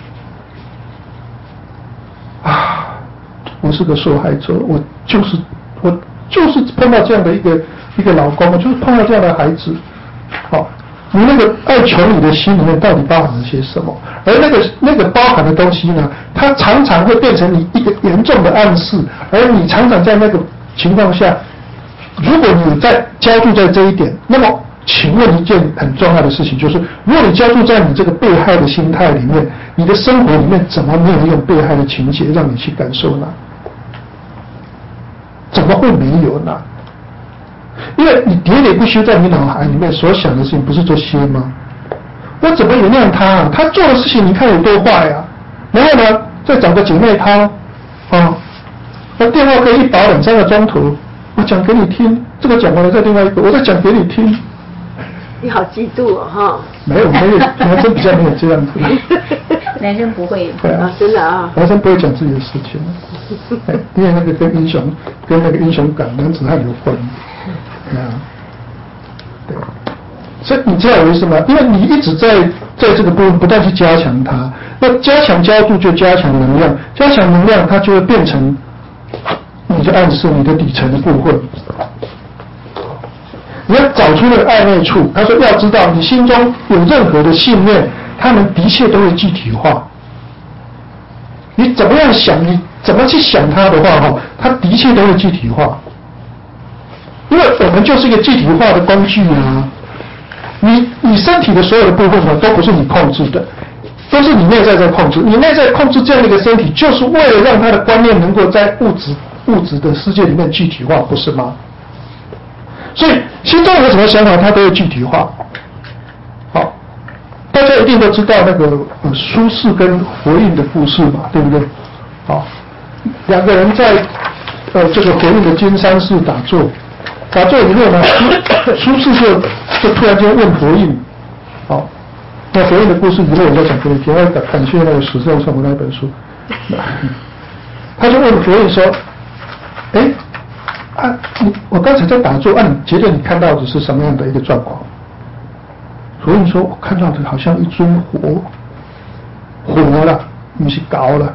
啊？我是个受害者，我就是我就是碰到这样的一个一个老公，我就是碰到这样的孩子。好，你那个爱求你的心里面到底包含了些什么？而那个那个包含的东西呢，它常常会变成你一个严重的暗示，而你常常在那个情况下，如果你在浇筑在这一点，那么请问一件很重要的事情，就是如果你浇筑在你这个被害的心态里面，你的生活里面怎么没有用被害的情节让你去感受呢？怎么会没有呢？ 因为你喋喋不休在你脑海里面所想的事情不是这些吗？我怎么原谅他啊？他做的事情你看有多坏啊！然后呢，再找个姐妹掏，啊，那电话可以一打两三个钟头，我讲给你听，这个讲完了再另外一个，我再讲给你听。 你好嫉妒哦，哈！ 没有，没有，男生比较没有这样子。 男生不会。 对啊， 真的啊。 男生不会讲自己的事情，因为那个跟英雄跟那个英雄感、男子汉有关。啊，对。所以你知道为什么？因为你一直在在这个部分不断去加强它，那加强焦度就加强能量，加强能量它就会变成，你就暗示你的底层的部分。你要找出那个暧昧处。他说要知道你心中有任何的信念，他们的确都会具体化。你怎么样想，你怎么去想它的话，哈，它的确都会具体化。因为我们就是一个具体化的工具啊。你你身体的所有的部分呢，都不是你控制的，都是你内在在控制。你内在控制这样的一个身体，就是为了让它的观念能够在物质物质的世界里面具体化，不是吗？所以心中有什么想法，它都会具体化。好，大家一定都知道那个呃苏轼跟回应的故事嘛，对不对？好，两个人在呃这个回应的金山寺打坐，打坐以后呢，苏轼就就突然间问回应，好，那回应的故事以后我再讲给你听，我感谢那个史正送我那本书，他就问回应说，哎。啊，你我刚才在打坐，啊，你觉得你看到的是什么样的一个状况？所以说我看到的好像一尊火，火了，不是高了。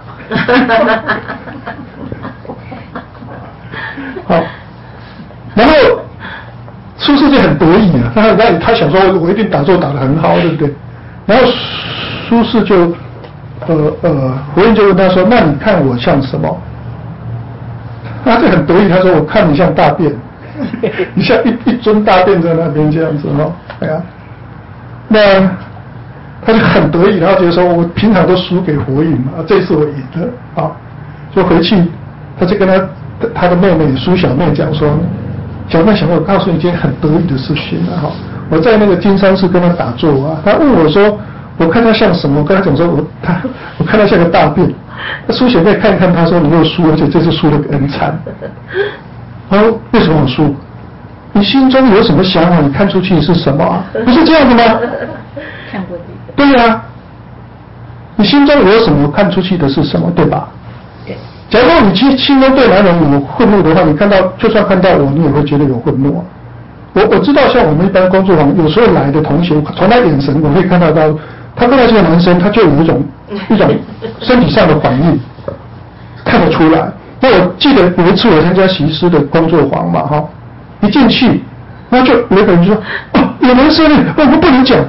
好，然后苏轼就很得意啊，他他他想说，我一定打坐打得很好，对不对？然后苏轼就呃呃，回应就问他说，那你看我像什么？他就很得意，他说：“我看你像大便，你像一一尊大便在那边这样子哈。”哎呀，那他就很得意，然后觉得说：“我平常都输给火影嘛，这次我赢了啊！”就回去，他就跟他他的妹妹苏小妹讲说：“小妹，小妹，我告诉你一件很得意的事情了哈！我在那个金山寺跟他打坐啊，他问我说，我看他像什么？我跟他讲说，我他我看他像个大便。”那苏小妹看一看，他说：“你又输，而且这次输得很惨。”他说：“为什么我输？你心中有什么想法？你看出去是什么啊？不是这样子吗？” 看过这个。 对呀、啊，你心中有什么，看出去的是什么，对吧？ 对。 假如你心心中对男人有愤怒的话，你看到就算看到我，你也会觉得有愤怒啊。我我知道，像我们一般工作坊有时候来的同学，从他眼神我会看到到。他看到这个男生，他就有一种一种身体上的反应，看得出来。那我记得有一次我参加习师的工作坊嘛，哈，一进去，然后就有一个人就说：“哦，有男生，我们不能讲。”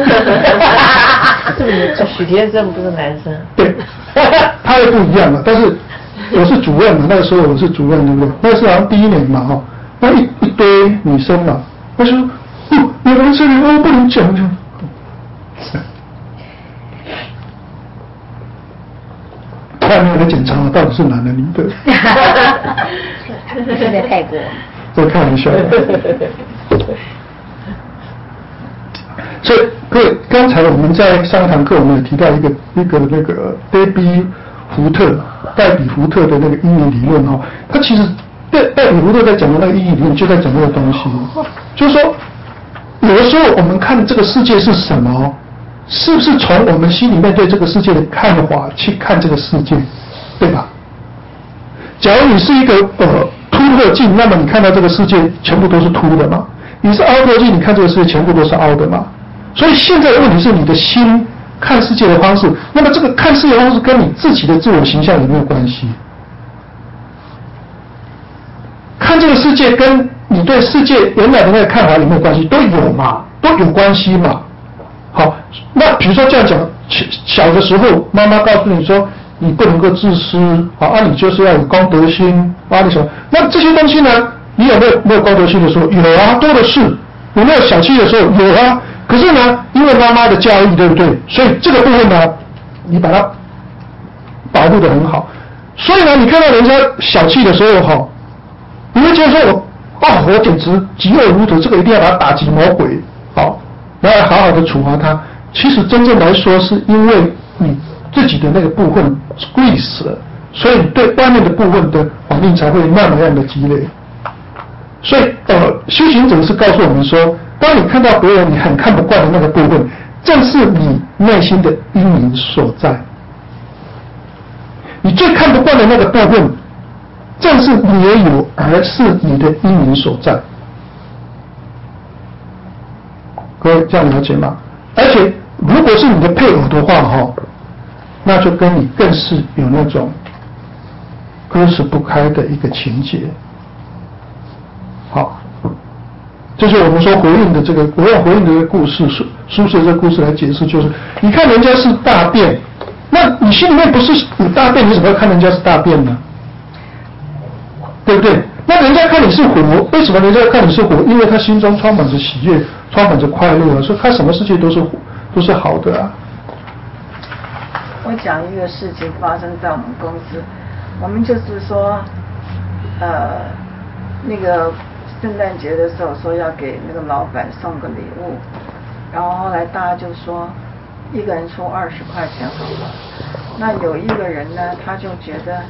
是不是许先生不是男生？ 对，他也不一样了。但是我是主任嘛，那个时候我是主任，对不对？那是好像第一年嘛，哈，那一一堆女生嘛，他说：“哦，有男生，我不能讲。”他还没有来检查我到底是男的女的。 是在泰国。 在开玩笑。所以各位，刚才我们在上一堂课，我们有提到一个一个那个戴比福特戴比福特的那个意义理论哈，他其实戴戴比福特在讲的那个意义理论就在讲这个东西，就是说有的时候我们看这个世界是什么。是不是从我们心里面对这个世界的看法去看这个世界，对吧？假如你是一个呃凸透镜，那么你看到这个世界全部都是凸的嘛？你是凹透镜，你看这个世界全部都是凹的嘛？所以现在的问题是你的心看世界的方式，那么这个看世界的方式跟你自己的自我形象有没有关系？看这个世界跟你对世界原来的那个看法有没有关系？都有嘛，都有关系嘛。好，那比如说这样讲，小的时候妈妈告诉你说你不能够自私，啊，啊你就是要有公德心，啊你什么？那这些东西呢，你有没有没有公德心的时候？有啊，多的是。有没有小气的时候？有啊。可是呢，因为妈妈的教育，对不对？所以这个部分呢，你把它保护得很好。所以呢，你看到人家小气的时候，哈，你会觉得说我哦，我简直嫉恶如仇，这个一定要把他打击魔鬼，好，然后好好的处罚他。其实真正来说，是因为你自己的那个部分跪死了，所以对外面的部分的反应才会那么样的激烈。所以呃，修行者是告诉我们说，当你看到别人你很看不惯的那个部分，正是你内心的阴影所在。你最看不惯的那个部分，正是你也有，而是你的阴影所在。各位这样了解吗？而且如果是你的配偶的话哈，那就跟你更是有那种割舍不开的一个情节。好，这是我们说回应的这个，我用回应的这个故事，书书写这个故事来解释，就是你看人家是大便，那你心里面不是有大便，你怎么要看人家是大便呢？对不对？那人家看你是火，为什么人家要看你是火？因为他心中充满着喜悦，充满着快乐啊，所以他什么事情都是都是好的啊。 我讲一个事情发生在我们公司，我们就是说，呃，那个圣诞节的时候说要给那个老板送个礼物，然后后来大家就说一个人出二十块钱好了。那有一个人呢，他就觉得。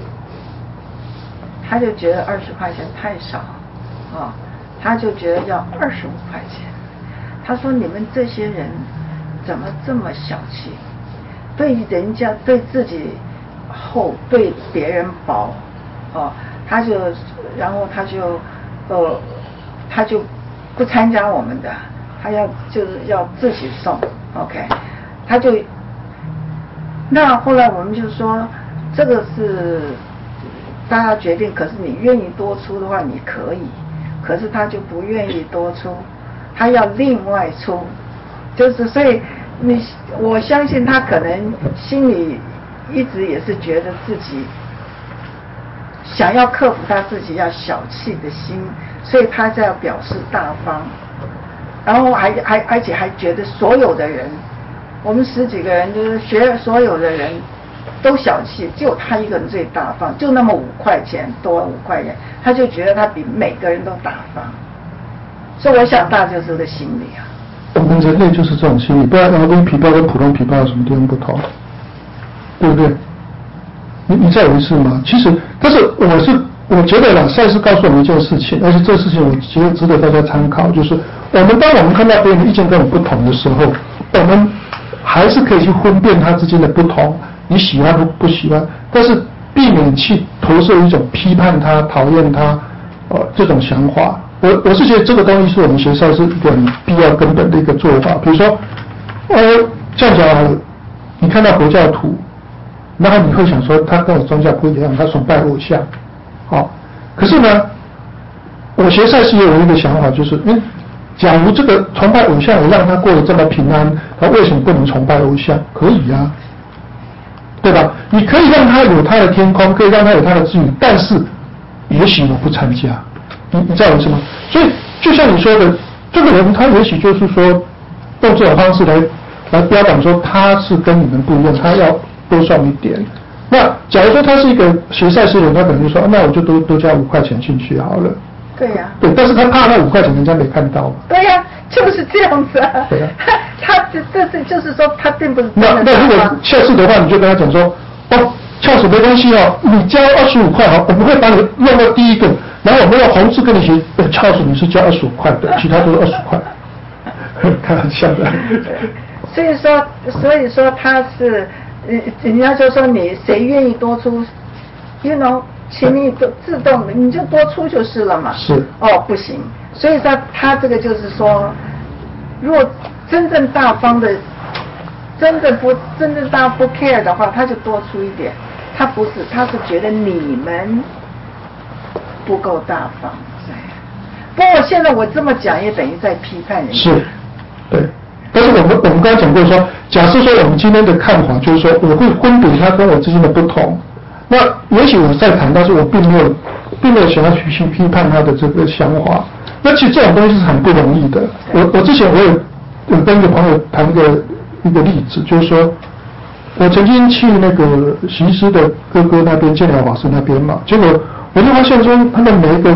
他就觉得二十块钱太少，啊、哦，他就觉得要二十五块钱。他说：“你们这些人怎么这么小气？对人家对自己厚，对别人薄，哦，他就，然后他就，呃，他就不参加我们的，他要就是要自己送 ，OK， 他就，那后来我们就说这个是。”大家决定，可是你愿意多出的话，你可以，可是他就不愿意多出，他要另外出，就是所以你我相信他可能心里一直也是觉得自己想要克服他自己要小气的心，所以他在要表示大方，然后还还而且还觉得所有的人，我们十几个人就是学所有的人。都小气，就他一个人最大方，就那么五块钱多五块钱，他就觉得他比每个人都大方，所以我想大就是这个心理啊。 我们人类就是这种心理，不然 L V 皮包跟普通皮包有什么地方不同？对不对？你你再有一次吗？其实，但是我是我觉得啦，赛斯告诉我们一件事情，而且这个事情我觉得值得大家参考，就是我们当我们看到别人的意见跟我们不同的时候，我们还是可以去分辨它之间的不同。你喜欢不不喜欢，但是避免去投射一种批判他、讨厌他，呃，这种想法。我我是觉得这个东西是我们学校是一个很必要根本的一个做法。比如说，呃，这样讲好了，你看到佛教徒，然后你会想说他跟我宗教不一样，他崇拜偶像，好、哦，可是呢，我学赛事也有一个想法，就是，嗯，假如这个崇拜偶像也让他过得这么平安，他为什么不能崇拜偶像？可以啊。对吧？你可以让他有他的天空，可以让他有他的自由，但是也许我不参加，你你知道我意思吗？所以就像你说的，这个人他也许就是说用这种方式来来标榜说他是跟你们不一样，他要多算一点。那假如说他是一个学赛事的人，他可能就说，那我就多多加五块钱进去好了。 对呀、啊。 对，但是他怕那五块钱人家没看到嘛。 对呀、啊，就是这样子啊。 对呀、啊。 他这这是就是说他并不是。 那那如果下次的话，你就跟他讲说，哦，翘楚没关系哦，你交二十五块哦，我们会把你弄到第一个，然后我们用红字跟你写，呃，翘楚你是交二十五块的，其他都是二十块。开玩笑的。 所以说，所以说他是，呃，人家就说你谁愿意多出 ，you know， 请你都自动的，你就多出就是了嘛。 是。 哦，不行，所以说他这个就是说，如果真正大方的，真正不真正大不 care 的话，他就多出一点。他不是，他是觉得你们不够大方。不过现在我这么讲，也等于在批判人家。 是，对。但是我们我们刚刚讲过说，假设说我们今天的看法就是说，我会分别他跟我之间的不同。那也许我在谈，但是我并没有并没有想要去去批判他的这个想法。那其实这种东西是很不容易的。我我之前我有有跟一个朋友谈一个一个例子，就是说，我曾经去那个徐师的哥哥那边，建寮法师那边嘛，结果我就发现说，他们每一个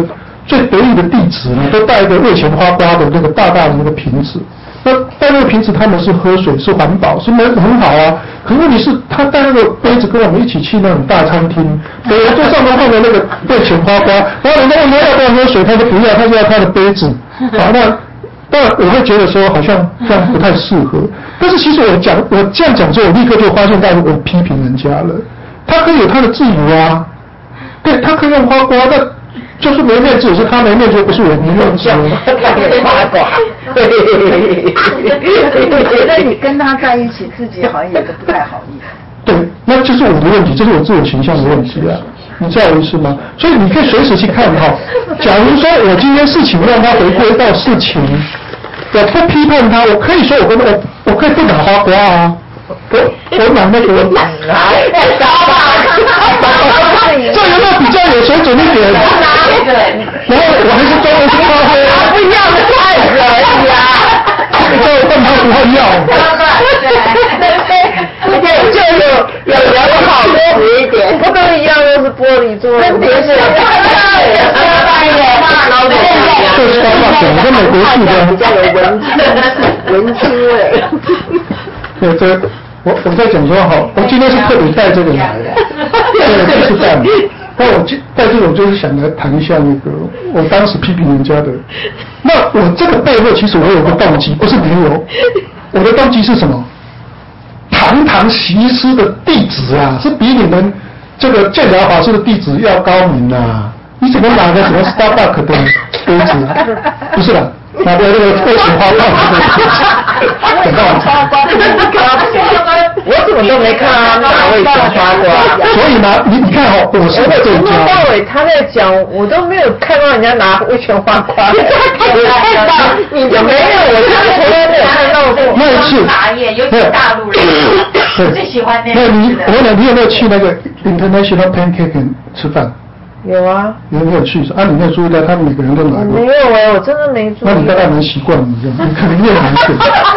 最得意的弟子呢，都带一个味全花瓜的那个大大的那个瓶子。那带那个瓶子，他们是喝水，是环保，是很很好啊。可问题是，他带那个杯子跟我们一起去那种大餐厅，每人桌上都放着那个味全花瓜，然后人家问他要不要喝水，他就不要，他就要他的杯子。好，那当然我会觉得说好像这样不太适合。但是其实我讲我这样讲之后，我立刻就发现到我批评人家了。他可以有他的自由啊，对，他可以用花瓜，那就是没面子，是他没面子，不是我没面子。 八卦，对。 我觉得你跟他在一起，自己好像也都不太好意思。 对，那就是我的问题，这是我自我形象的问题啊，你知道我意思吗？所以你可以随时去看哈。假如说我今天事情让他回归到事情，我不批判他，我可以说我跟我我可以不拿花瓜啊。我我买那个，这有没有比较有水准一点？然后我还是专门去咖啡， 不要的太人呀！ 叫我笨他不会要。 对对，就有有人好多一点，不跟一样都是玻璃做的，别是。 就是方法，我跟美国去的比较有文青文青味。 对，这我我在讲说哈，我今天是特别带这个来的，对，就是带。那我带这种就是想来谈一下那个我当时批评人家的。那我这个背后其实我有个动机，不是没有。我的动机是什么？堂堂习师的弟子啊，是比你们这个剑桥法师的弟子要高明啊！你怎么拿个什么 Starbucks 的杯子啊？不是啦。拿的那个味全花瓜，等到我怎么都没看他拿味全花瓜。 所以呢，你你看哦，我是在这一家。从头到尾他在讲，我都没有看到人家拿味全花瓜。看到你有没有？我从来没有看到过。 那一次茶叶，尤其大陆人最喜欢那个。 那你我问你有没有去那个 International Pancake 吃饭？ 有啊， 有没有去？啊，你没有注意到他们每个人都拿过？ 没有哎，我真的没注意。 那你大概蛮习惯，你这样，你可能越难选。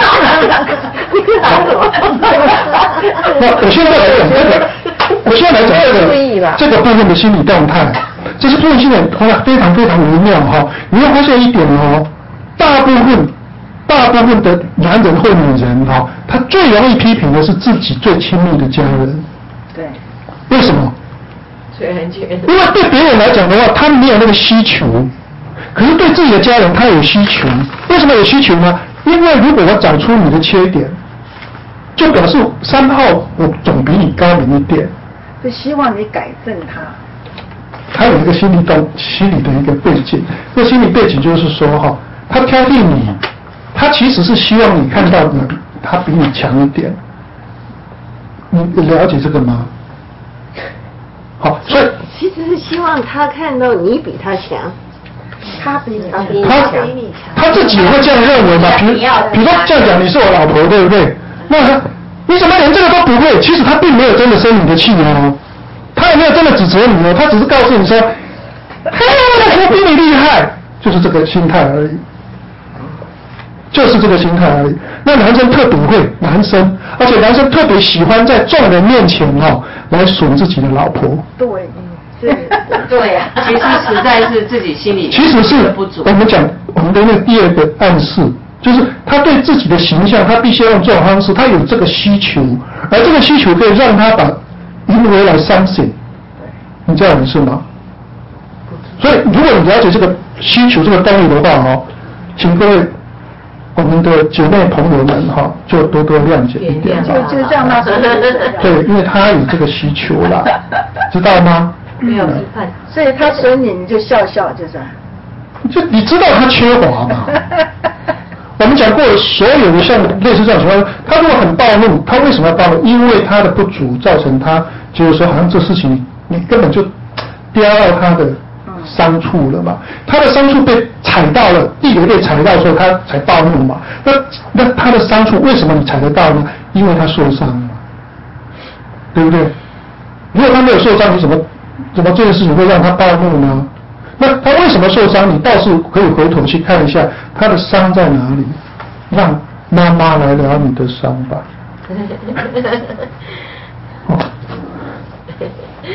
那我现在来讲这个，我现在来讲这个这个部分的心理动态，这是部分心理动态非常非常微妙哈。你会发现一点哦，大部分大部分的男人或女人哈，他最容易批评的是自己最亲密的家人。 对。 为什么？ 因为对别人来讲的话，他没有那个需求，可是对自己的家人他有需求。为什么有需求呢？因为如果我找出你的缺点，就表示三号我总比你高明一点， 就希望你改正他。 他有一个心理动心理的一个背景，这心理背景就是说哈，他挑剔你，他其实是希望你看到你他比你强一点。你了解这个吗？好，所以其实是希望他看到你比他强， 他比你强， 他他自己会这样认为吗？比如比如说这样讲，你是我老婆，对不对？那他你怎么连这个都不会？其实他并没有真的生你的气哦，他也没有真的指责你哦，他只是告诉你说，哎，我比你厉害，就是这个心态而已。就是这个心态而已。那男生特别会，男生，而且男生特别喜欢在众人面前哦来损自己的老婆。 对， 对对呀、啊，其实实在是自己心里其实是不足。 我们讲我们的那第二个暗示，就是他对自己的形象，他必须要用这种方式，他有这个需求，而这个需求可以让他把赢回来something。你知道我意思吗？所以如果你了解这个需求这个动力的话哦，请各位。我们的姐妹朋友们哈，就多多谅解一点。 就就这样吗？ 对，因为他有这个需求啦，知道吗？ 没有批判， 所以他损你，你就笑笑，就是。 就你知道他缺乏嘛？我们讲过，所有的像类似这种情况，他如果很暴怒，他为什么要暴怒？因为他的不足造成他就是说，好像这事情你根本就雕到他的伤处了嘛，他的伤处被踩到了，地雷被踩到，所以他才暴怒嘛。那那他的伤处为什么你踩得到呢？因为他受伤了嘛，对不对？如果他没有受伤，你怎么怎么这件事情会让他暴怒呢？那他为什么受伤？你倒是可以回头去看一下他的伤在哪里，让妈妈来疗你的伤吧。哦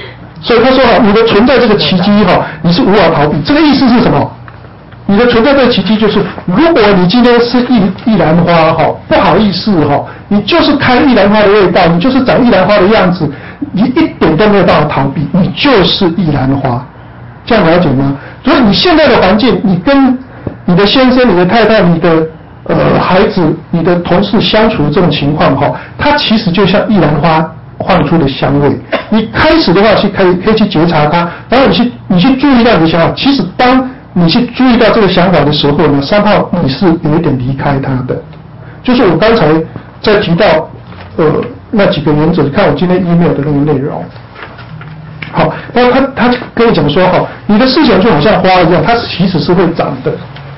所以他说哈，你的存在这个奇迹哈，你是无法逃避。这个意思是什么？你的存在这个奇迹就是，如果你今天是一一兰花哈，不好意思哈，你就是开一兰花的味道，你就是长一兰花的样子，你一点都没有办法逃避，你就是一兰花，这样了解吗？所以你现在的环境，你跟你的先生、你的太太、你的呃孩子、你的同事相处的这种情况哈，它其实就像一兰花放出的香味。你开始的话去可以可以去觉察它，然后你去你去注意到你的想法。其实当你去注意到这个想法的时候呢，三号你是有一点离开它的。就是我刚才在提到呃那几个原则，看我今天 email 的那个内容。好，那他他跟你讲说哈，你的思想就好像花一样，它其实是会长的，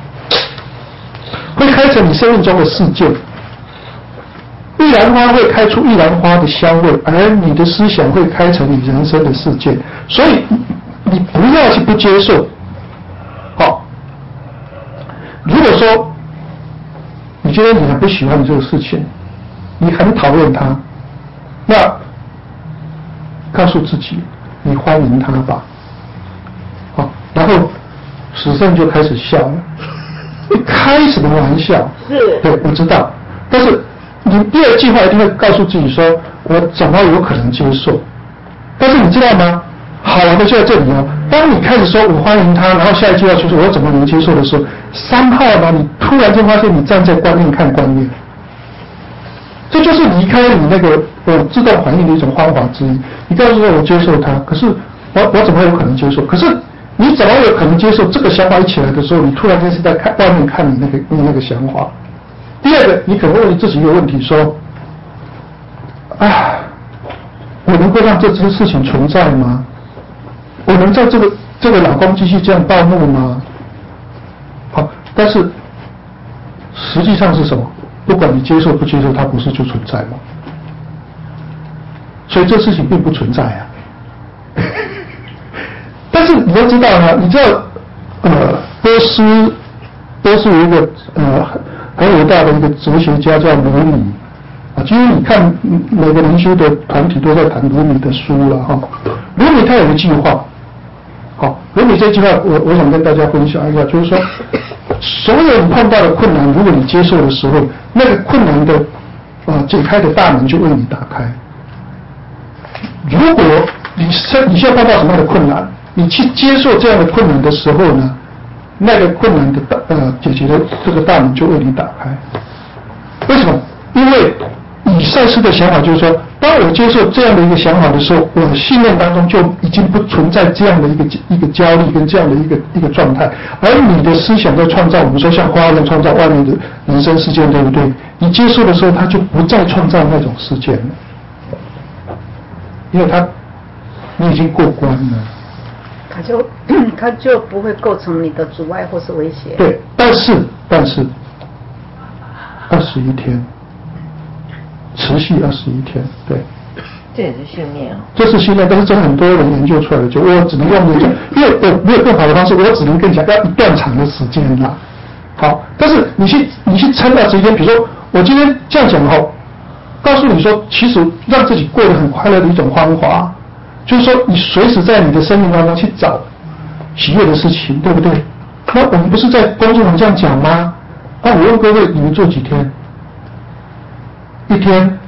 会开成你生命中的事件。玉兰花会开出玉兰花的香味，而你的思想会开成你人生的事件。所以你不要去不接受。好，如果说你觉得你很不喜欢这个事情，你很讨厌它，那告诉自己你欢迎它吧。好，然后史胜就开始笑了。你开什么玩笑？ 是， 对，我知道，但是你第二句话一定会告诉自己说，我怎么有可能接受？但是你知道吗？好玩的就在这里哦。当你开始说我欢迎他，然后下一句话就是我怎么能接受的时候，三号呢，你突然间发现你站在观念看观念，这就是离开你那个呃自动反应的一种方法之一。你告诉说我接受他，可是我我怎么有可能接受？可是你怎么有可能接受这个想法一起来的时候，你突然间是在看外面看你那个你那个想法。第二个，你可能问你自己一个问题说，啊，我能够让这件事情存在吗？我能在这个这个老公继续这样暴怒吗？好，但是实际上是什么？不管你接受不接受，它不是就存在吗？所以这事情并不存在啊。但是你要知道呢，你知道，呃，波斯波斯有一个呃很伟大的一个哲学家叫鲁米啊，几乎你看每个灵修的团体都在谈鲁米的书了哈。鲁米他有一句话。好，鲁米这句话我我想跟大家分享一下，就是说，所有你碰到的困难，如果你接受的时候，那个困难的呃解开的大门就为你打开。如果你现你现在碰到什么样的困难，你去接受这样的困难的时候呢，那个困难的大呃解决的这个大门就为你打开。为什么？因为以赛斯的想法就是说，当我接受这样的一个想法的时候，我的信念当中就已经不存在这样的一个一个焦虑跟这样的一个一个状态，而你的思想在创造，我们说像花一样创造外面的人生事件，对不对？你接受的时候，它就不再创造那种事件了，因为它你已经过关了， 它就它就不会构成你的阻碍或是威胁。 对，但是但是二十一天。持续二十一天，对， 这也是训练哦。 这是训练，但是这很多人研究出来的，就我只能用那种，因为我没有更好的方式，我只能跟你讲要一段长的时间啦。好，但是你去你去撑到时间，比如说我今天这样讲后，告诉你说，其实让自己过得很快乐的一种方法，就是说你随时在你的生命当中去找喜悦的事情，对不对？那我们不是在公众上这样讲吗？那我问各位，你们做几天？一天，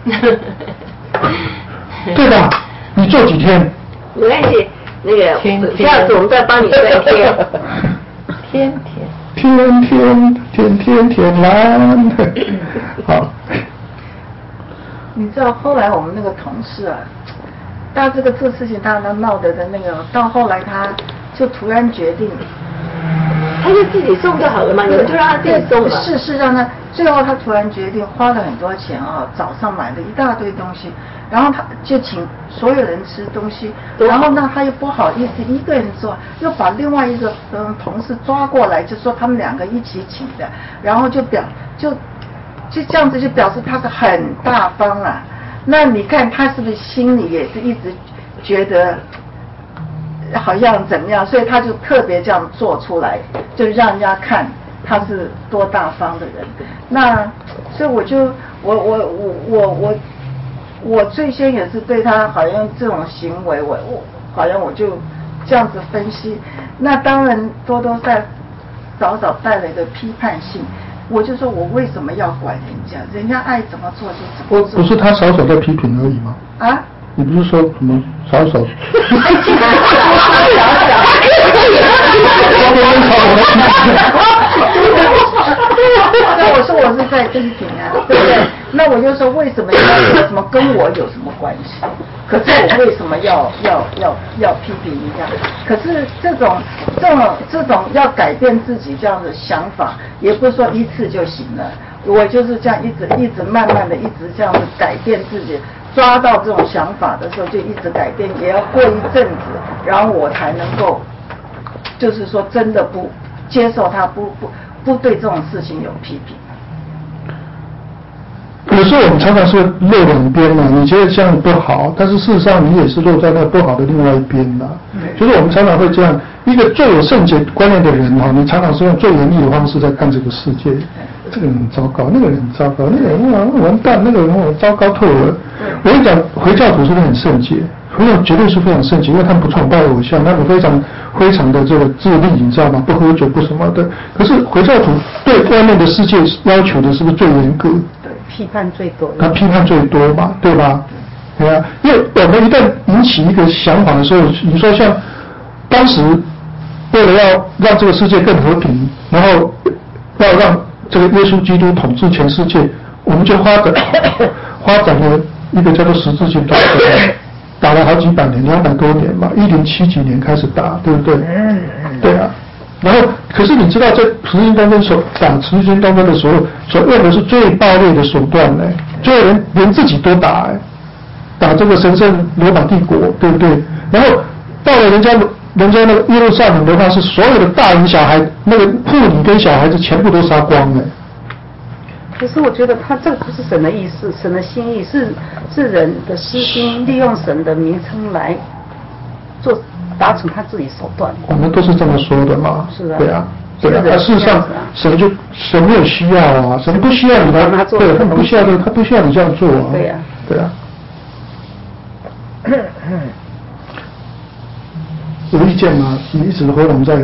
对吧？你做几天？ 没关系，那个下次我们再帮你算天。 天天天天天天天蓝。好。 你知道后来我们那个同事啊，到这个这事情他闹得的那个，到后来他就突然决定。 他就自己送就好了嘛，你们就让他自己送嘛。 是是让他，最后他突然决定花了很多钱啊，早上买了一大堆东西，然后他就请所有人吃东西，然后呢他又不好意思一个人做，又把另外一个嗯同事抓过来，就说他们两个一起请的，然后就表就就这样子就表示他是很大方啊。那你看他是不是心里也是一直觉得好像怎么样，所以他就特别这样做出来，就让人家看他是多大方的人。那所以我就我我我我我我最先也是对他好像这种行为，我我好像我就这样子分析，那当然多多在早早带了一个批判性。我就说我为什么要管人家？人家爱怎么做就怎么做。 不是他少少在批评而已吗？ 啊？ 你不是说什么少少？ 那我说我是在批评啊，对不对？那我就说为什么要什么跟我有什么关系？可是我为什么要要要要批评人家？可是这种这种这种要改变自己这样的想法，也不是说一次就行了。我就是这样一直一直慢慢的一直这样子改变自己，抓到这种想法的时候就一直改变，也要过一阵子，然后我才能够，就是说真的不接受他，不不不对这种事情有批评。 有时候我们常常是落两边嘛，你觉得这样不好，但是事实上你也是落在那不好的另外一边啦。就是我们常常会这样，一个最有圣洁观念的人哈，你常常是用最严厉的方式在看这个世界。这个人很糟糕，那个人很糟糕，那个人哇完蛋，那个人哇糟糕透了。我跟你讲，回教徒是不是很圣洁？回教绝对是非常圣洁，因为他们不崇拜偶像，他们非常非常的这个自律，你知道吗？不喝酒不什么的。可是回教徒对外面的世界要求的是不是最严格？ 批判最多， 他批判最多嘛，对吧？对啊，因为我们一旦引起一个想法的时候，你说像当时为了要让这个世界更和平，然后要让这个耶稣基督统治全世界，我们就发展发展了一个叫做十字军东征，打了好几百年，两百多年嘛，一零七几年开始打，对不对？对啊。然后，可是你知道，在十字军东征所打十字军东征的时候，所用的是最暴力的手段呢，最后连连自己都打哎，打这个神圣罗马帝国，对不对？然后到了人家人家那个耶路撒冷的话，是所有的大人小孩，那个妇女跟小孩子全部都杀光了。 可是我觉得他这个不是神的意思，神的心意是是人的私心，利用神的名称来做。达成他自己手段， 我们都是这么说的嘛。 是啊， 对啊，对啊。事实上，神就神没有需要啊，神不需要你来，对，他不需要的，他不需要你这样做啊。 对呀， 对啊。有意见吗？你一直回笼在。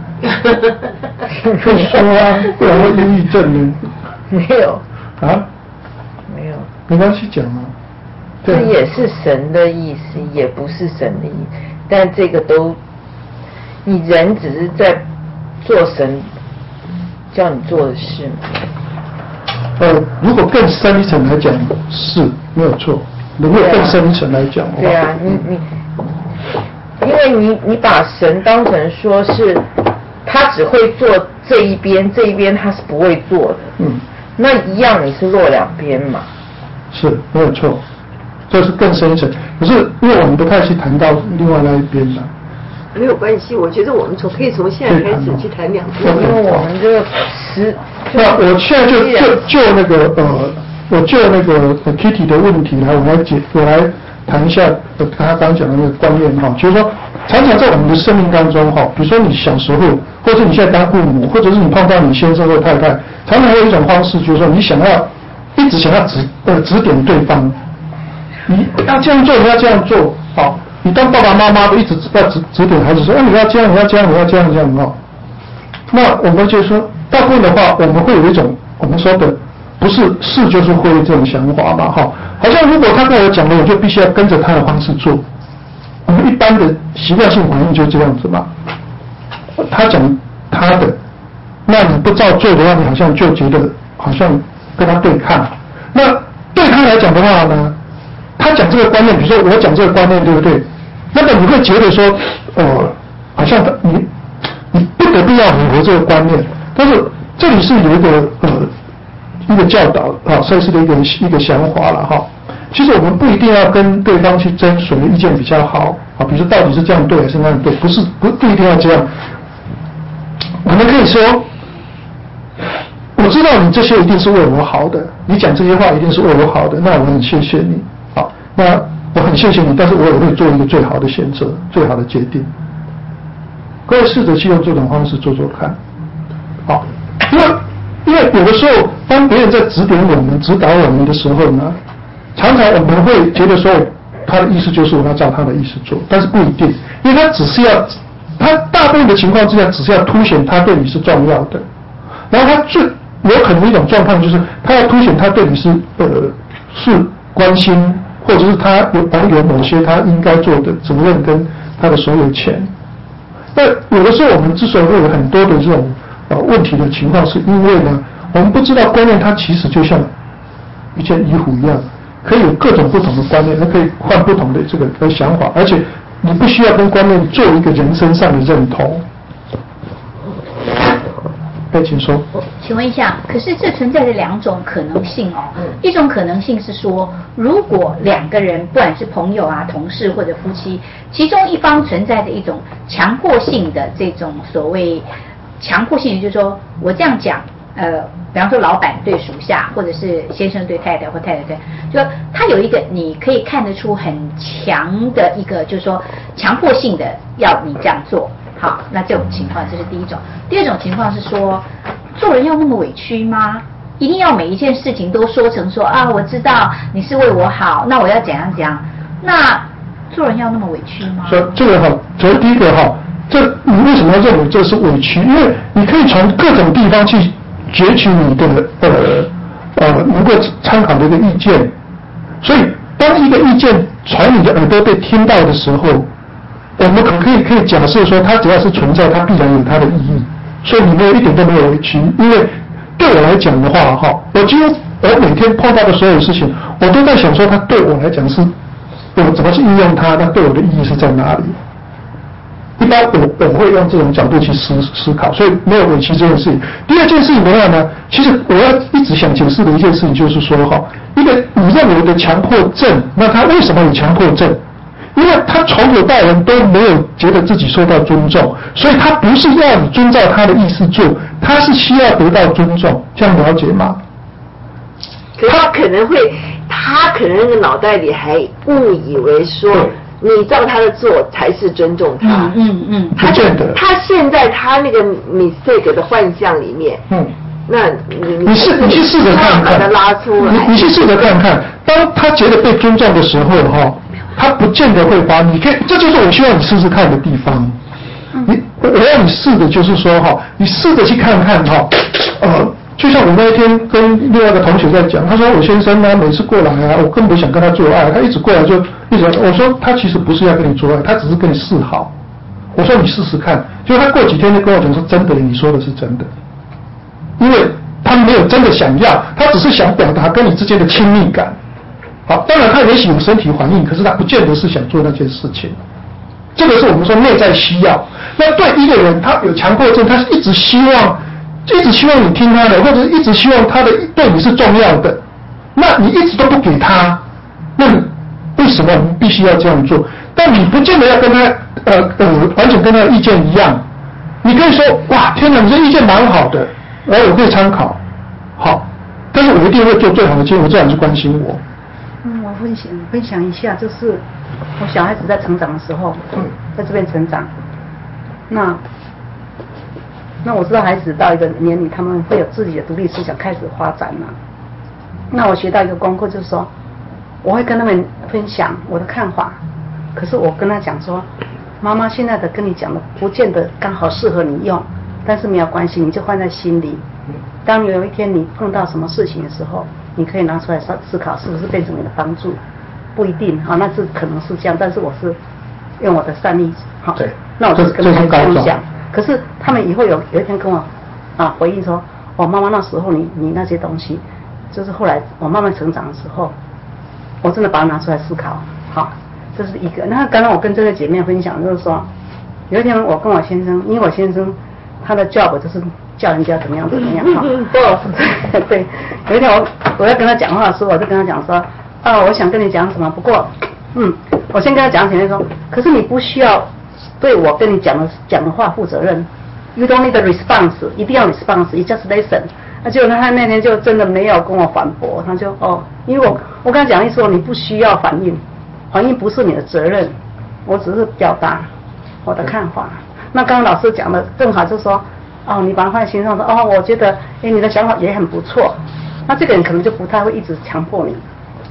可以说啊，不然会忧郁症呢。 没有。 啊？ 没有。 没关系，讲啊。 这也是神的意思，也不是神的意思。但这个都，你人只是在做神叫你做的事嘛。 呃，如果更深一层来讲，是没有错。如果更深一层来讲， 对啊，你你，因为你你把神当成说是他只会做这一边，这一边他是不会做的。 嗯。 那一样你是落两边嘛。 是没有错。这是更深一层，可是因为我们不太去谈到另外那一边了。 没有关系，我觉得我们从可以从现在开始去谈两边。 因为我们这个时， 那我现在就就就那个呃，我就那个 Kitty 的问题来，我来解，我来谈一下呃他刚讲的那个观念哈，就是说，常常在我们的生命当中哈，比如说你小时候，或者你现在当父母，或者是你碰到你先生或太太，常常有一种方式，就是说你想要一直想要指呃指点对方。你要这样做，你要这样做，好。你当爸爸妈妈的一直要指指点孩子说，哎，你要这样，你要这样，你要这样，这样哈。那我们就说，大部分的话，我们会有一种我们说的，不是是就是会这种想法嘛，哈。好像如果他跟我讲的，我就必须要跟着他的方式做。我们一般的习惯性反应就这样子嘛。他讲他的，那你不照做的话，你好像就觉得好像跟他对抗。那对他来讲的话呢？他讲这个观念，比如说我讲这个观念，对不对？那么你会觉得说，呃，好像你你不得必要符合这个观念，但是这里是有一个呃一个教导啊，赛斯的一个一个想法了哈。其实我们不一定要跟对方去争谁的意见比较好啊，比如说到底是这样对还是那样对，不是不不一定要这样。我们可以说，我知道你这些一定是为我好的，你讲这些话一定是为我好的，那我很谢谢你。好，那我很谢谢你，但是我也会做一个最好的选择，最好的决定。各位试着去用这种方式做做看。好，因为因为有的时候，当别人在指点我们、指导我们的时候呢，常常我们会觉得说， 他的意思就是我要照他的意思做，但是不一定，因为他只是要，他大部分的情况之下只是要凸显他对你是重要的，然后他最有可能一种状况就是他要凸显他对你是呃是关心，或者是他有保有某些他应该做的责任跟他的所有权。那有的时候我们之所以会有很多的这种呃问题的情况，是因为呢，我们不知道观念它其实就像一件衣服一样，可以有各种不同的观念，它可以换不同的这个的想法，而且你不需要跟观念做一个人身上的认同。哎，请说。 请问一下，可是这存在着两种可能性哦。一种可能性是说，如果两个人，不管是朋友啊、同事或者夫妻，其中一方存在着一种强迫性的这种所谓强迫性，就是说我这样讲，呃，比方说老板对属下，或者是先生对太太或太太对，就他有一个你可以看得出很强的一个，就是说强迫性的要你这样做。好，那这种情况这是第一种。第二种情况是说，做人要那么委屈吗？一定要每一件事情都说成说啊，我知道你是为我好，那我要怎样怎样？那做人要那么委屈吗？ 所以这个哈，首先第一个哈，这你为什么要认为这是委屈？因为你可以从各种地方去攫取你的呃呃能够参考的一个意见，所以当一个意见从你的耳朵被听到的时候，我们可可以可以假设说，它只要是存在，它必然有它的意义，所以你没有一点都没有委屈。因为对我来讲的话，哈，我几乎我每天碰到的所有事情，我都在想说，它对我来讲是，我怎么去运用它，那对我的意义是在哪里？一般我我会用这种角度去思思考，所以没有委屈这件事情。第二件事情的话呢，其实我要一直想解释的一件事情就是说，哈，一个你认为的强迫症，那他为什么有强迫症？因为他从头到尾都没有觉得自己受到尊重，所以他不是要你遵照他的意思做，他是需要得到尊重，这样了解吗？ 可他可能会，他可能那个脑袋里还误以为说，你照他的做才是尊重他。 嗯嗯嗯， 不见得。 他现在他那个 mistake 的幻象里面，嗯，那你你是你去试着看看， 把他拉出来， 你你去试着看看，当他觉得被尊重的时候，哈。他不见得会发，你可以，这就是我希望你试试看的地方。你我要你试的就是说哈，你试着去看看哈，呃，就像我那一天跟另外一个同学在讲，他说我先生呢每次过来啊，我根本不想跟他做爱，他一直过来就一直，我说他其实不是要跟你做爱，他只是跟你示好。我说你试试看，就他过几天就跟我讲说真的，你说的是真的，因为他没有真的想要，他只是想表达跟你之间的亲密感。好，当然他也许有身体反应，可是他不见得是想做那件事情。这个是我们说内在需要。那对一个人，他有强迫症，他是一直希望，一直希望你听他的，或者一直希望他的对你是重要的。那你一直都不给他，那你为什么你必须要这样做？但你不见得要跟他呃呃完全跟他的意见一样。你可以说哇，天哪，你这意见蛮好的，然后我可以参考。好，但是我一定会做最好的建议，我这样去关心我。 嗯，我分享分享一下，就是我小孩子在成长的时候，在这边成长，那那我知道孩子到一个年龄，他们会有自己的独立思想开始发展了。那我学到一个功课，就是说，我会跟他们分享我的看法，可是我跟他讲说，妈妈现在的跟你讲的，不见得刚好适合你用，但是没有关系，你就放在心里。当有一天你碰到什么事情的时候，你可以拿出来思考，是不是变成你的帮助？不一定啊，那是可能是这样，但是我是用我的善意，好， 对， 那我就是跟他分享。可是他们以后有有一天跟我啊回应说，哦，妈妈那时候你你那些东西，就是后来我慢慢成长的时候，我真的把它拿出来思考。好，这是一个。那刚刚我跟这个姐妹分享，就是说，有一天我跟我先生，因为我先生他的 job 就是叫人家怎么样怎么样哈。对对，有一天我我要跟他讲话的时候，我就跟他讲说，啊，我想跟你讲什么，不过，嗯，我先跟他讲前面说，可是你不需要对我跟你讲的讲的话负责任。You don't need a response， 一定要 response，you just listen。那结果他那天就真的没有跟我反驳，他就哦，因为我我跟他讲一说，你不需要反应，反应不是你的责任，我只是表达我的看法。那刚刚老师讲的正好就说，哦，你把它放在心上说，哦，我觉得哎你的想法也很不错，那这个人可能就不太会一直强迫你，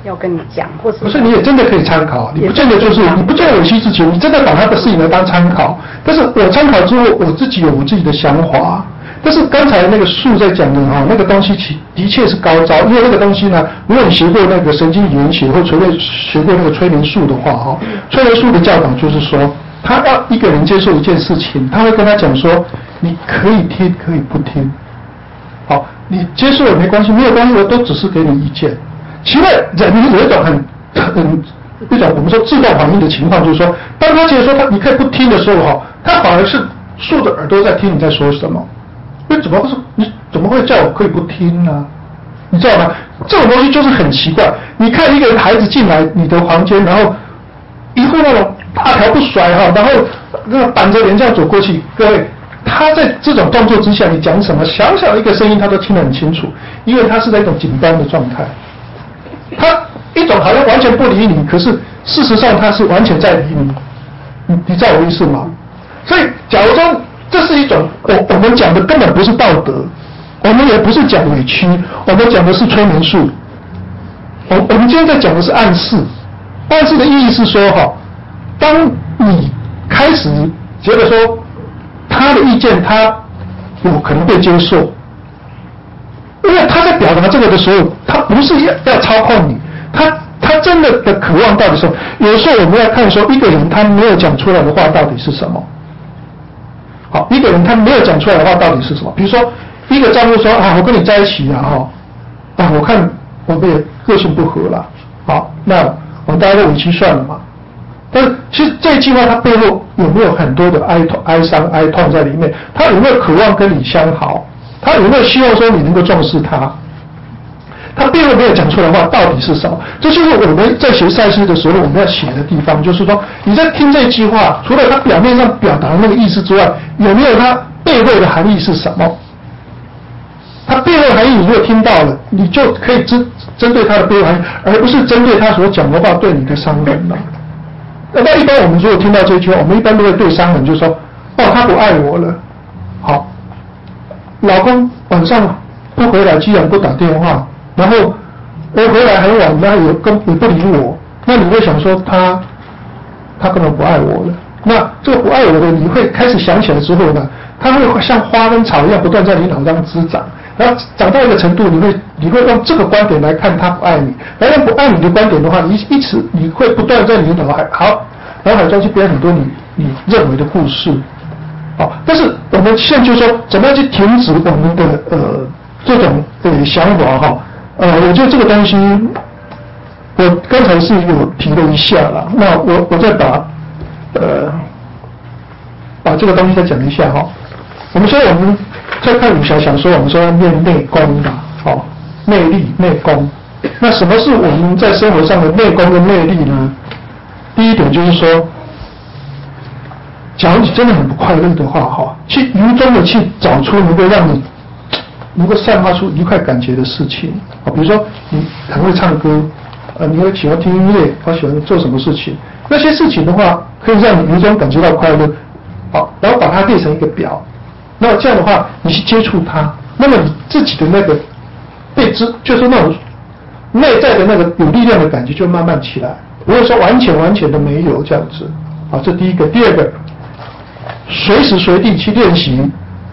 要跟你讲，或是不是你也真的可以参考，你不见得就是你不见得有欺之前，你真的把他的事情来当参考。但是我参考之后，我自己有我自己的想法。但是刚才那个树在讲的哈，那个东西其的确是高招，因为那个东西呢，如果你学过那个神经语言学或学过学过那个催眠术的话哈，催眠术的教导就是说，他要一个人接受一件事情，他会跟他讲说，你可以听，可以不听。好，你接受也没关系，没有关系，我都只是给你意见。其外，人有一种很很一种我们说自动反应的情况，就是说，当他觉得说他你可以不听的时候哈，他反而是竖着耳朵在听你在说什么。那怎么会是？你怎么会叫我可以不听呢？你知道吗？这种东西就是很奇怪。你看一个人孩子进来你的房间，然后一副那种大条不甩哈，然后那个板着脸这样走过去，各位，他在这种动作之下，你讲什么小小的一个声音，他都听得很清楚，因为他是在一种紧绷的状态。他一种好像完全不理你，可是事实上他是完全在理你。你你知道我的意思吗？所以，假如说这是一种我我们讲的根本不是道德，我们也不是讲委屈，我们讲的是催眠术。我我们今天在讲的是暗示，暗示的意义是说哈，当你开始觉得说他的意见他有可能被接受，因为他在表达这个的时候，他不是要要操控你，他他真的的渴望到底是，有时候我们要看说一个人他没有讲出来的话到底是什么。好，一个人他没有讲出来的话到底是什么？比如说，一个丈夫说啊，我跟你在一起啊，哈，啊，我看我们也个性不合了，好，那我们大家都委屈算了嘛。但是其实这句话它背后有没有很多的哀痛、哀伤、哀痛在里面？他有没有渴望跟你相好？他有没有希望说你能够重视他？他背后没有讲出来的话到底是什么？这就是我们在学赛斯的时候我们要写的地方，就是说你在听这句话，除了他表面上表达的那个意思之外，有没有他背后的含义是什么？他背后的含义你如果听到了，你就可以针针对他的背后含义，而不是针对他所讲的话对你的伤人了。那一般我们如果听到这句话，我们一般都会对伤人就说，哦，他不爱我了。好，老公晚上不回来，居然不打电话。然后我回来很晚，那也跟也不理我，那你会想说他他根本不爱我了。那这个不爱我的，你会开始想起来之后呢，它会像花跟草一样不断在你脑中滋长，然后长到一个程度，你会你会用这个观点来看他不爱你，来用不爱你的观点的话，你一直你会不断在你的脑海好脑海中去编很多你你认为的故事。好，但是我们现在就说怎么样去停止我们的呃这种呃想法哈。呃，我觉得这个东西，我刚才是有提了一下了，那我我再把呃把这个东西再讲一下哈。我们说我们在看武侠小说，我们说要练内功的，哦，内力内功。那什么是我们在生活上的内功跟内力呢？第一点就是说，假如你真的很不快乐的话，哈，去由衷的去找出能够让你能够散发出愉快感觉的事情啊，比如说你很会唱歌，呃，你会喜欢听音乐，或喜欢做什么事情，那些事情的话，可以让你由衷感觉到快乐，好，然后把它列成一个表，那这样的话，你去接触它，那么你自己的那个被知，就是那种内在的那个有力量的感觉就慢慢起来，不会说完全完全的没有这样子，啊，这第一个，第二个，随时随地去练习，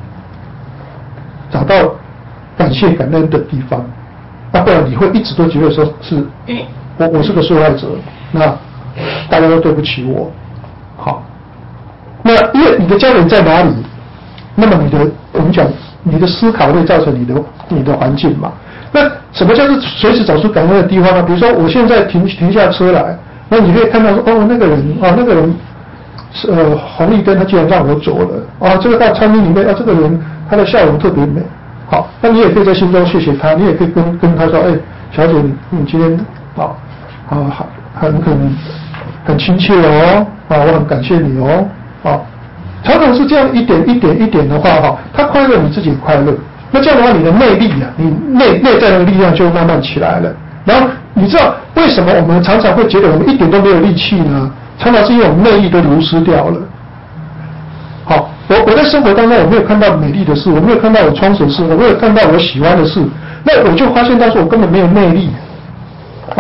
找到感谢感恩的地方，那不然你会一直都觉得说是我我是个受害者，那大家都对不起我。好，那因为你的焦点在哪里，那么你的我们讲你的思考会造成你的你的环境嘛。那什么叫做随时找出感恩的地方呢？比如说我现在停停下车来，那你可以看到说哦那个人哦那个人是呃红绿灯他竟然让我走了，哦这个到餐厅里面啊这个人他的笑容特别美。好，那你也可以在心中谢谢他，你也可以跟跟他说，哎，小姐，你你今天啊啊很很很亲切哦，啊，我很感谢你哦，啊，常常是这样一点一点一点的话哈，他快乐你自己也快乐，那这样的话你的内力啊，你内内在的力量就慢慢起来了。然后你知道为什么我们常常会觉得我们一点都没有力气呢？常常是因为我们内力都流失掉了。好，我我在生活当中我没有看到美丽的事，我没有看到我充实的事，我没有看到我喜欢的事，那我就发现到说我根本没有内力。啊，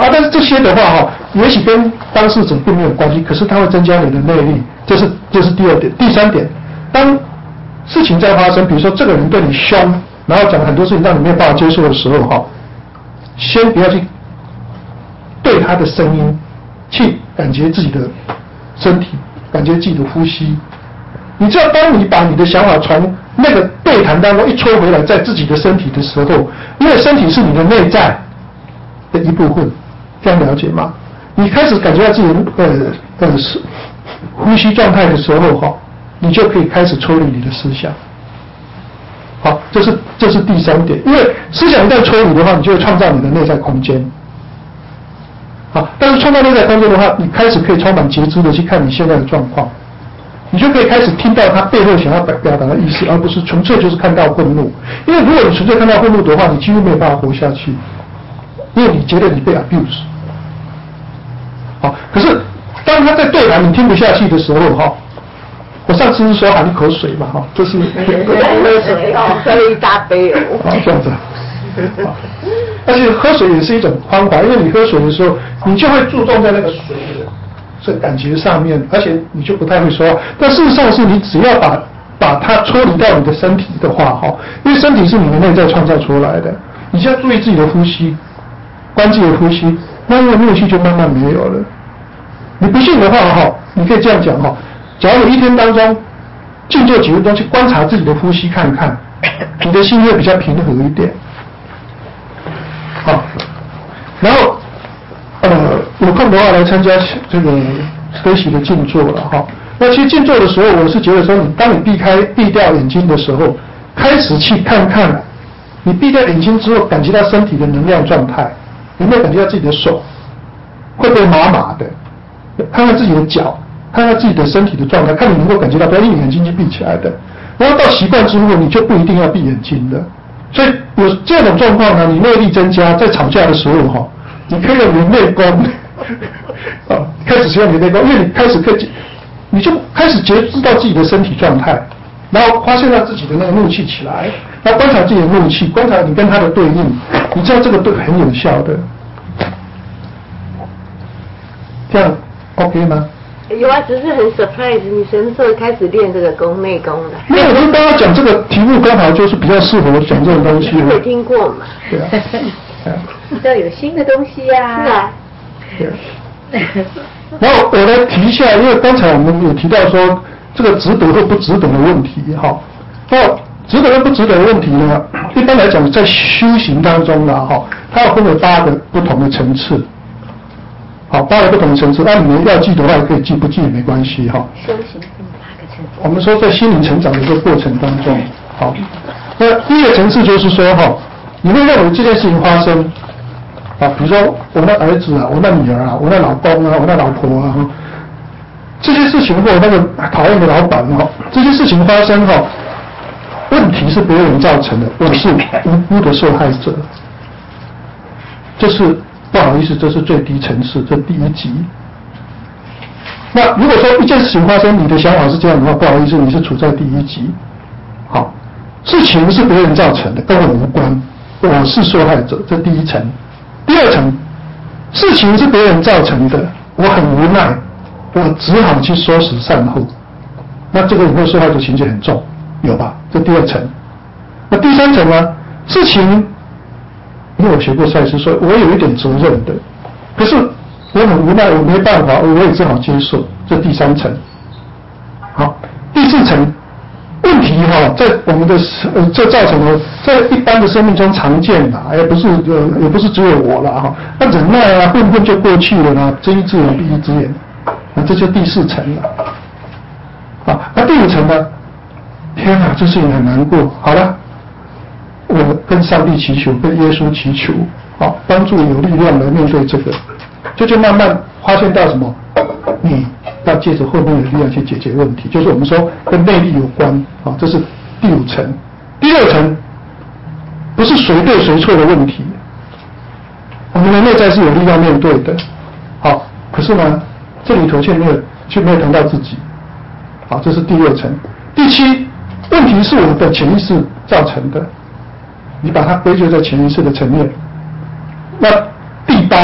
啊，但是这些的话哈，也许跟当事者并没有关系，可是它会增加你的内力，这是这是第二点。第三点，当事情在发生，比如说这个人对你凶，然后讲很多事情让你没有办法接受的时候哈，先不要去对他的声音去感觉自己的身体，感觉自己的呼吸。你知道，当你把你的想法从那个对谈当中一抽回来，在自己的身体的时候，因为身体是你的内在的一部分，这样了解吗？你开始感觉到自己的呃呃是呼吸状态的时候哈，你就可以开始抽离你的思想。好，这是这是第三点，因为思想一旦抽离的话，你就会创造你的内在空间。好，但是创造内在空间的话，你开始可以充满觉知的去看你现在的状况，你就可以开始听到他背后想要表达的意思，而不是纯粹就是看到愤怒。因为如果你纯粹看到愤怒的话，你几乎没有办法活下去，因为你觉得你被 abuse。好，可是当他在对谈你听不下去的时候哈，我上次是说喊一口水嘛哈，这是喝水哦，喝了一大杯哦。 啊，这样子。而且喝水也是一种方法，因为你喝水的时候，你就会注重在那个水的这感觉上面，而且你就不太会说话。但事实上是你只要把把它抽离到你的身体的话，哈，因为身体是你的内在创造出来的，你就要注意自己的呼吸，关自己的呼吸，那那个怒气就慢慢没有了。你不信的话，哈，你可以这样讲哈，假如你一天当中静坐几分钟去观察自己的呼吸看看，你的心会比较平和一点。好，然后呃有空的话来参加这个学习的静坐了哈。那其实静坐的时候，我是觉得说，你当你避开闭掉眼睛的时候，开始去看看，你闭掉眼睛之后，感觉到身体的能量状态，有没有感觉到自己的手会不会麻麻的？看看自己的脚，看看自己的身体的状态，看你能够感觉到，不要因为眼睛是闭起来的。然后到习惯之后，你就不一定要闭眼睛的。所以有这种状况呢，你内力增加，在吵架的时候哈，你可以用你的内功啊，开始使用你的内功，因为你开始可以，你就开始觉知到自己的身体状态，然后发现到自己的那个怒气起来，然后观察自己的怒气，观察你跟他的对应，你知道这个对很有效的，这样 OK 吗？ 有啊，只是很 surprise， 你什么时候开始练这个功内功的？ 没有，我跟大家讲这个题目刚好就是比较适合讲这种东西。 没听过嘛？ 对啊， 要有新的东西呀、啊。 是啊。 对。然后我来提一下，因为刚才我们有提到说这个值得或不值得的问题哈。那值得或不值得的问题呢，一般来讲在修行当中呢哈，它要分为八个不同的层次。好，八个不同的层次，那你们要记的话，可以记，不记也没关系哈。 修行分八个层次。 我们说在心灵成长的这个过程当中，好，那第一个层次就是说哈，你会认为这件事情发生，啊，比如说我那儿子啊，我那女儿啊，我那老公啊，我那老婆啊，这些事情或那个讨厌的老板哈，这些事情发生哈，问题是别人造成的，我是无辜的受害者，这是。不好意思，这是最低层次，这第一级。那如果说一件事情发生，你的想法是这样的话，不好意思，你是处在第一级。好，事情是别人造成的，跟我无关，我是受害者，这第一层。第二层，事情是别人造成的，我很无奈，我只好去收拾善后。那这个有没有受害者情节很重？有吧？这第二层。那第三层呢？事情。因为我学过赛斯，说我有一点责任的，可是我很无奈，我没办法，我也只好接受。这第三层，好，第四层问题哈，在我们的呃这造成了在一般的生命中常见的，也不是呃也不是只有我了哈。那忍耐啊，混混就过去了啦，睁一只眼闭一只眼，那这就第四层了。啊，那第五层呢？天哪，这事情很难过。好了。我跟上帝祈求，跟耶稣祈求，好，帮助有力量来面对这个，这就慢慢发现到什么？你要借着后面的力量去解决问题，就是我们说跟内力有关，啊，这是第五层。第六层不是谁对谁错的问题，我们的内在是有力量面对的，好，可是呢，这里头却没有却没有谈到自己，好，这是第六层。第七，问题是我的潜意识造成的。你把它归咎在潜意识的层面。那第八，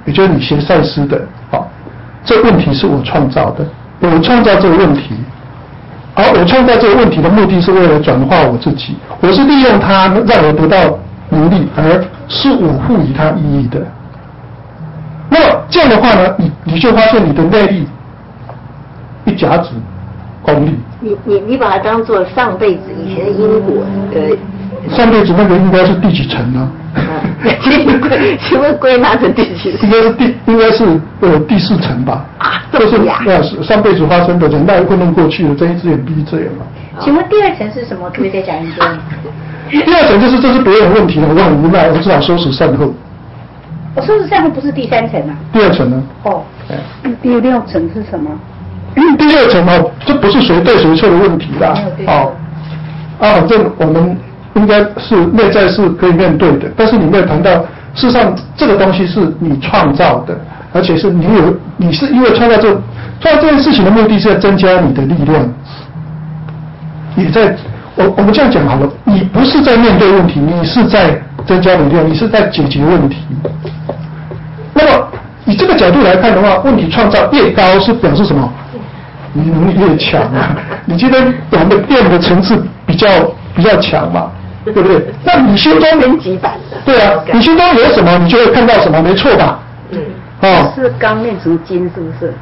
也就是你学赛斯的，好，这问题是我创造的，我创造这个问题，而我创造这个问题的目的是为了转化我自己，我是利用它让我得到能力，而是我赋予它意义的。那么这样的话呢，你你就发现你的内力一甲子功力。 你你你把它当做上辈子以前的因果的。 上辈子那个应该是第几层呢？ 请问归纳成第几层？ 应该是第应该是呃第四层吧？ 啊， 就是那是上辈子发生的人类混沌过去的睁一只眼闭一只眼嘛。 请问第二层是什么？可不可以再讲一遍？ 第二层就是这是别人的问题了，我很无奈，我只好收拾善后。 我收拾善后不是第三层啊？ 第二层呢？ 哦， 第六层是什么？ 第六层哦，这不是谁对谁错的问题啦。哦，啊，反正我们应该是内在是可以面对的，但是你没有谈到，事实上这个东西是你创造的，而且是你有，你是因为创造这创造这件事情的目的是要增加你的力量。你在，我我们这样讲好了，你不是在面对问题，你是在增加力量，你是在解决问题。那么以这个角度来看的话，问题创造越高是表示什么？你能力越强啊！你今天我们的电的层次比较比较强嘛，对不对？那你心中分级版的， 对啊，你心中有什么，你就会看到什么，没错吧？嗯，哦， 是刚练成金，是不是？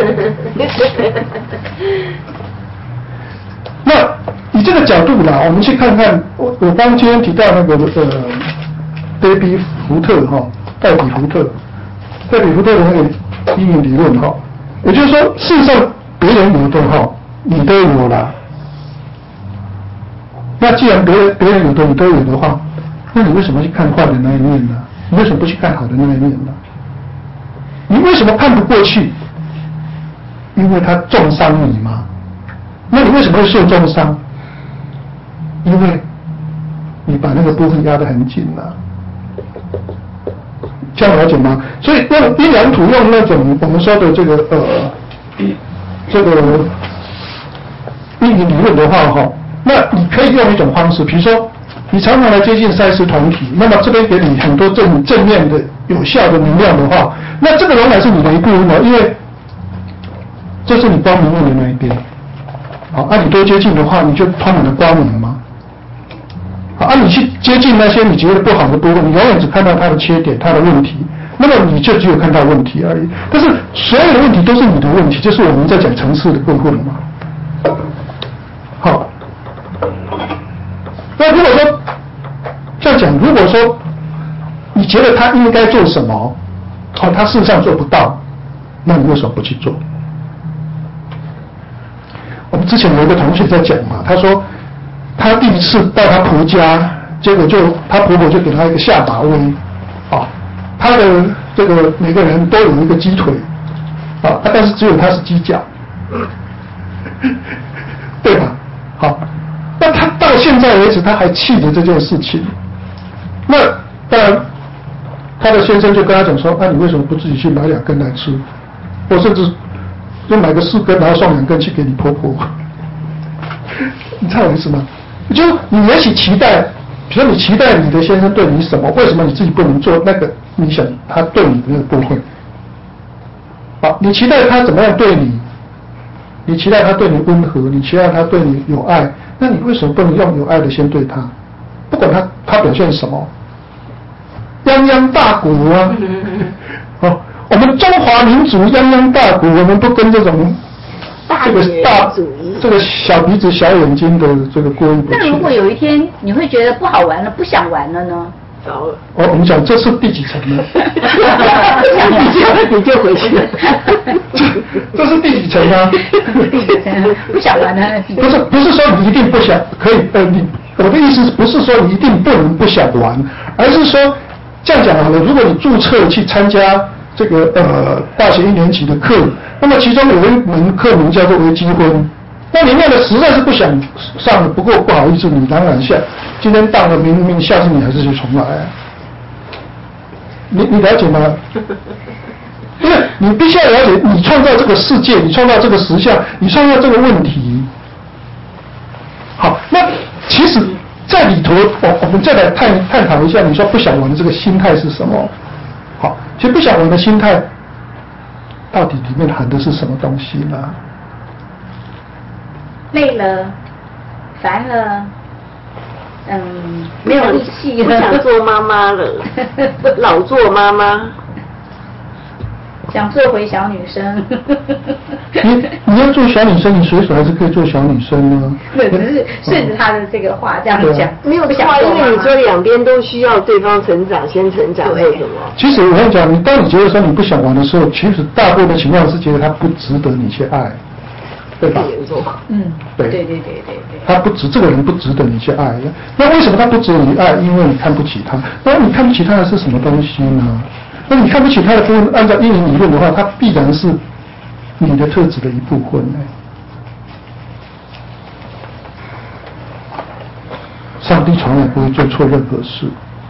那以这个角度啦，我们去看看，我我刚今天提到那个呃，戴比福特哈，戴比福特，戴比福特的那个阴影理论哈，也就是说，事实上别人有的哈，你都有啦。那既然别人别人有的你都有的话，那你为什么去看坏的那一面呢？你为什么不去看好的那一面呢？你为什么看不过去？因为他重伤你吗？那你为什么会受重伤？因为你把那个部分压得很紧了，这样了解吗？所以用阴阳图用那种我们说的这个呃这个阴影理论的话哈，那你可以用一种方式，比如说你常常来接近赛斯团体，那么这边给你很多正正面的有效的能量的话，那这个仍然是你的一部分哦，因为这是你光明面的那一边。好，按、啊、你多接近的话，你就充满了光明吗？好，按、啊、你去接近那些你觉得不好的部分，你永远只看到它的缺点、它的问题，那么你就只有看到问题而已。但是所有的问题都是你的问题，就是我们在讲层次的部分嘛。好，那如果说这样讲，如果说你觉得他应该做什么，哦，他事实上做不到，那你为什么不去做？我们之前有一个同学在讲嘛，他说他第一次到他婆家，结果就他婆婆就给他一个下马威，啊，他的这个每个人都有一个鸡腿，啊，但是只有他是鸡脚，对吧？好，那他到现在为止他还气着这件事情，那当然他的先生就跟他讲说，那、啊、你为什么不自己去买两根来吃，或甚至就买个四根，然后送两根去给你婆婆，你知道我意思吗？就你也许期待，比如说你期待你的先生对你什么，为什么你自己不能做那个你想他对你的那个部分？好，你期待他怎么样对你？你期待他对你温和，你期待他对你有爱，那你为什么不能用有爱的先对他？不管他他表现什么，泱泱大国啊，哦。我们中华民族泱泱大国，我们不跟这种这个大这个小鼻子小眼睛的这个过意不去。 那如果有一天你会觉得不好玩了，不想玩了呢？ 糟了。 哦，我们讲这是第几层呢？ 你就你就回去了。 这这是第几层啊？ 第几层？不想玩了？ 不是不是说你一定不想可以呃你我的意思不是说你一定不能不想玩，而是说这样讲好了，如果你注册去参加这个呃大学一年级的课，那么其中有一门课名叫做微积分，那里面的实在是不想上了，不过不好意思，你当然下今天当了明明下次你还是去重来啊，你你了解吗？因为你必须要了解，你创造这个世界，你创造这个实相，你创造这个问题。好，那其实在里头，我我们再来探探讨一下，你说不想玩的这个心态是什么？好， 其实不想玩的心态，到底里面含的是什么东西呢？ 累了，烦了，嗯，没有力气了， 不想做妈妈了，老做妈妈。 想做回小女生。 你你要做小女生，你随时还是可以做小女生呢。 对，只是顺着他的这个话这样讲， 没有错，因为你说两边都需要对方成长，先成长或什么。 其实我跟你讲，你当你觉得说你不想玩的时候，其实大部分的情况是觉得他不值得你去爱，对吧？ 严重。 嗯， 对对对对对对。 他不值，这个人不值得你去爱。那为什么他不值得你爱？因为你看不起他。那你看不起他的是什么东西呢？那你看不起他的部分，按照因缘理论的话，他必然是你的特质的一部分呢。上帝从来不会做错任何事，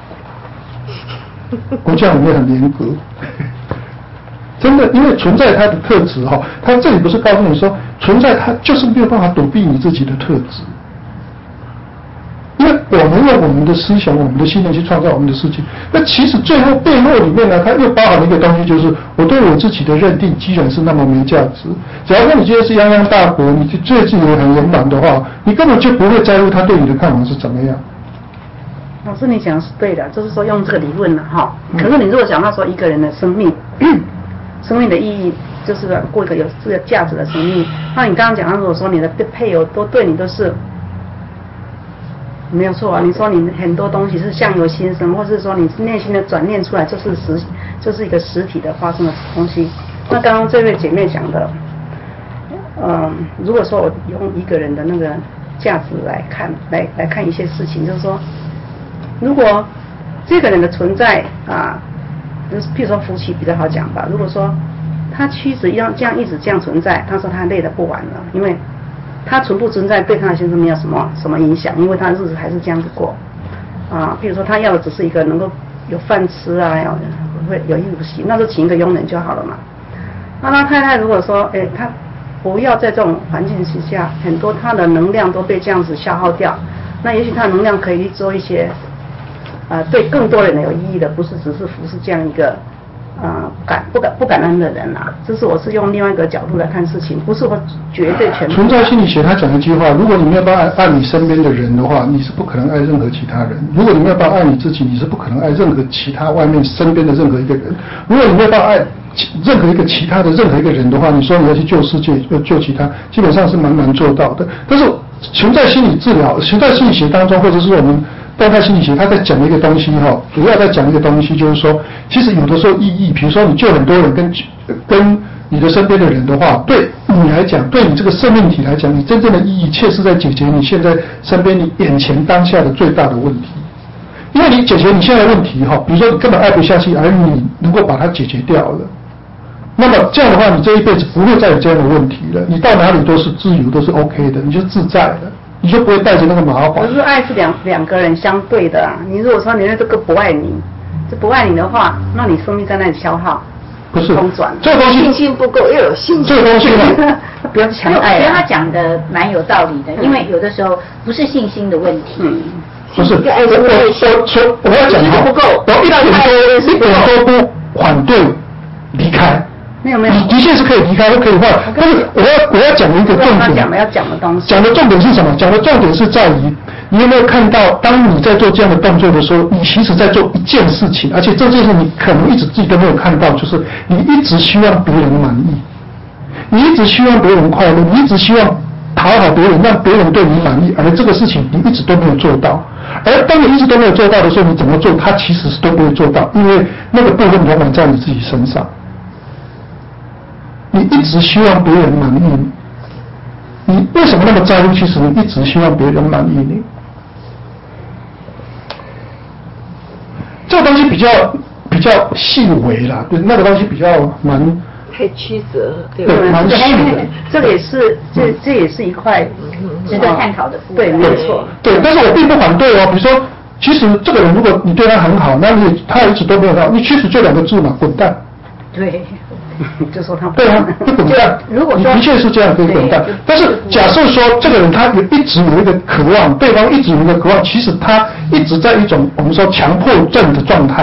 国教里面很严格，真的，因为存在他的特质哈，他这里不是告诉你说存在他就是没有办法躲避你自己的特质。因为我们用我们的思想、我们的信念去创造我们的世界，那其实最后背后里面呢，它又包含了一个东西，就是我对我自己的认定，既然是那么没价值。只要说你今天是泱泱大国，你最自由很圆满的话，你根本就不会在乎他对你的看法是怎么样。 老师，你讲的是对的，就是说用这个理论了哈。可是你如果讲到说一个人的生命，生命的意义就是过一个有这个价值的生命，那你刚刚讲到，如果说你的配偶都对你都是。没有错啊，你说你很多东西是相由心生，或是说你内心的转念出来就是实，就是一个实体的发生的东西。那刚刚这位姐妹讲的，嗯，如果说我用一个人的那个价值来看，来来看一些事情，就是说，如果这个人的存在啊，就是譬如说夫妻比较好讲吧，如果说他妻子要这样一直这样存在，他说他累得不完了，因为。他存不存在对他的先生没有什么什么影响，因为他的日子还是这样子过，啊，比如说他要的只是一个能够有饭吃啊，要会有衣服洗，那就请一个佣人就好了嘛。那他太太如果说，哎，他不要在这种环境之下，很多他的能量都被这样子消耗掉，那也许他的能量可以做一些，呃，对更多人有意义的，不是只是服侍这样一个。呃，感不感不感恩的人啊，这是我是用另外一个角度来看事情，不是我绝对全部。 存在心理学他讲一句话：如果你没有办法爱你身边的人的话，你是不可能爱任何其他人；如果你没有办法爱你自己，你是不可能爱任何其他外面身边的任何一个人。如果你没有办法爱任何一个其他的任何一个人的话，你说你要去救世界，要救其他，基本上是蛮难做到的。但是存在心理治疗、存在心理学当中，或者是我们。动态心理学，他在讲一个东西哈，主要在讲一个东西，就是说，其实有的时候意义，比如说你救很多人跟跟你的身边的人的话，对你来讲，对你这个生命体来讲，你真正的意义，确实在解决你现在身边你眼前当下的最大的问题。因为你解决你现在的问题哈，比如说你根本爱不下去，而你能够把它解决掉了，那么这样的话，你这一辈子不会再有这样的问题了。你到哪里都是自由，都是 OK 的，你就自在的。你就不会带着那个麻烦。 可是爱是两两个人相对的啊。你如果说你那这个不爱你，这不爱你的话，那你生命在那里消耗， 不是空转。 这个东西信心不够，又有信心。 这个东西呢， 不要强爱、啊。 我觉得他讲的蛮有道理的，因为有的时候不是信心的问题。 嗯， 不是。我我我说我要讲哈， 不够， 我一点都一点都不反对离开。 没有没有， 你的确是可以离开，或可以换，但是我要我要讲一个重点。 讲的要讲的东西。 讲的重点是什么？讲的重点是在于，你有没有看到，当你在做这样的动作的时候，你其实在做一件事情，而且这件事你可能一直自己都没有看到，就是你一直希望别人满意，你一直希望别人快乐，你一直希望讨好别人，让别人对你满意，而这个事情你一直都没有做到。而当你一直都没有做到的时候，你怎么做，它其实是都不会做到，因为那个部分往往在你自己身上。你一直希望别人满意你，你为什么那么在乎？其实你一直希望别人满意你。这个东西比较比较细微啦，对，那个东西比较蛮太曲折，对， 对，蛮细的。 这个也是，这这也是一块值得探讨的部分。 对，没错。 对，但是我并不反对哦。比如说，其实这个人如果你对他很好，那你他一直都没有到，你其实就两个字嘛，滚蛋。 对。就说他对啊，就滚蛋。 如果说的确是这样，可以滚蛋。但是假设说这个人他有一直有一个渴望，对方一直有一个渴望，其实他一直在一种我们说强迫症的状态。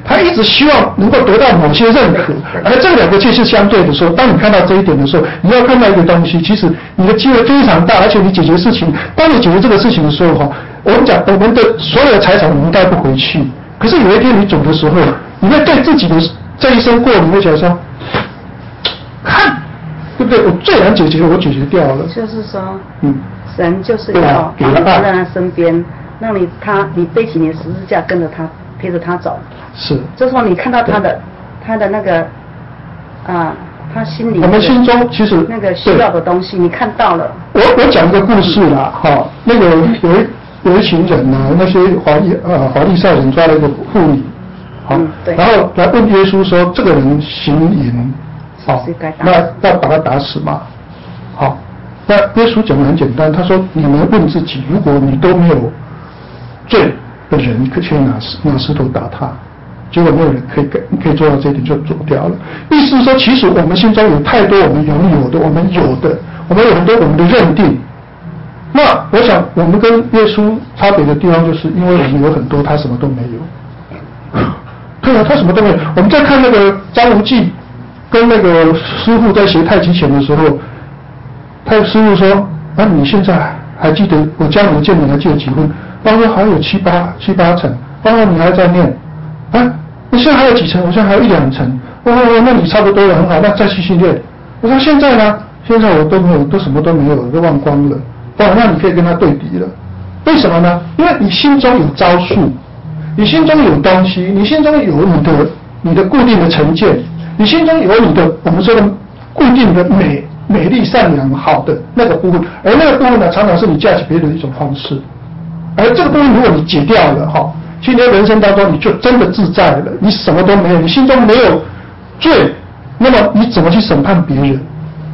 他一直希望能够得到某些认可，而这两个却是相对的时候，当你看到这一点的时候，你要看到一个东西，其实你的机会非常大，而且你解决事情，当你解决这个事情的时候哈，我们讲我们的所有的财产我们带不回去，可是有一天你走的时候，你会对自己的这一生过，你会觉得说，看，对不对？我最难解决的我解决掉了， 就是说， 嗯， 神就是要陪在他身边，让你他你背起你的十字架，跟着他陪着他走。 是， 就是说你看到他的他的那个啊，他心里我们心中其实那个需要的东西，你看到了。 我我讲一个故事啦，哈、哦，那个有一有一群人呢、啊，那些华裔呃华利赛人抓了一个妇女，好、 嗯，对， 然后来问耶稣说，这个人行淫，好、哦，那要把他打死嘛？好、哦，那耶稣讲的很简单，他说你们问自己，如果你都没有罪的人，可以拿拿石头打他。结果没有人可以可以做到这一点，就走掉了。意思是说，其实我们心中有太多我们拥有的，我们有的，我们有很多我们的认定。那我想，我们跟耶稣差别的地方，就是因为我们有很多，他什么都没有。对啊，他什么都没有。我们在看那个张无忌跟那个师傅在学太极拳的时候，他师傅说：“啊，你现在还记得我教你的剑，你还记得几分？”他说：“还有七八七八成。”他说：“你还在念啊？”你现在还有几层？我现在还有一两层。哦，那你差不多了，很好，那再继续练。我说现在呢？现在我都没有，都什么都没有，都忘光了。哦，那你可以跟他对敌了。为什么呢？因为你心中有招数，你心中有东西，你心中有你的你的固定的成见，你心中有你的我们说的固定的美美丽、善良、好的那个部分，而那个部分呢，常常是你价值别人的一种方式。而这个部分，如果你解掉了，哈。今天人生当中，你就真的自在了，你什么都没有，你心中没有罪，那么你怎么去审判别人？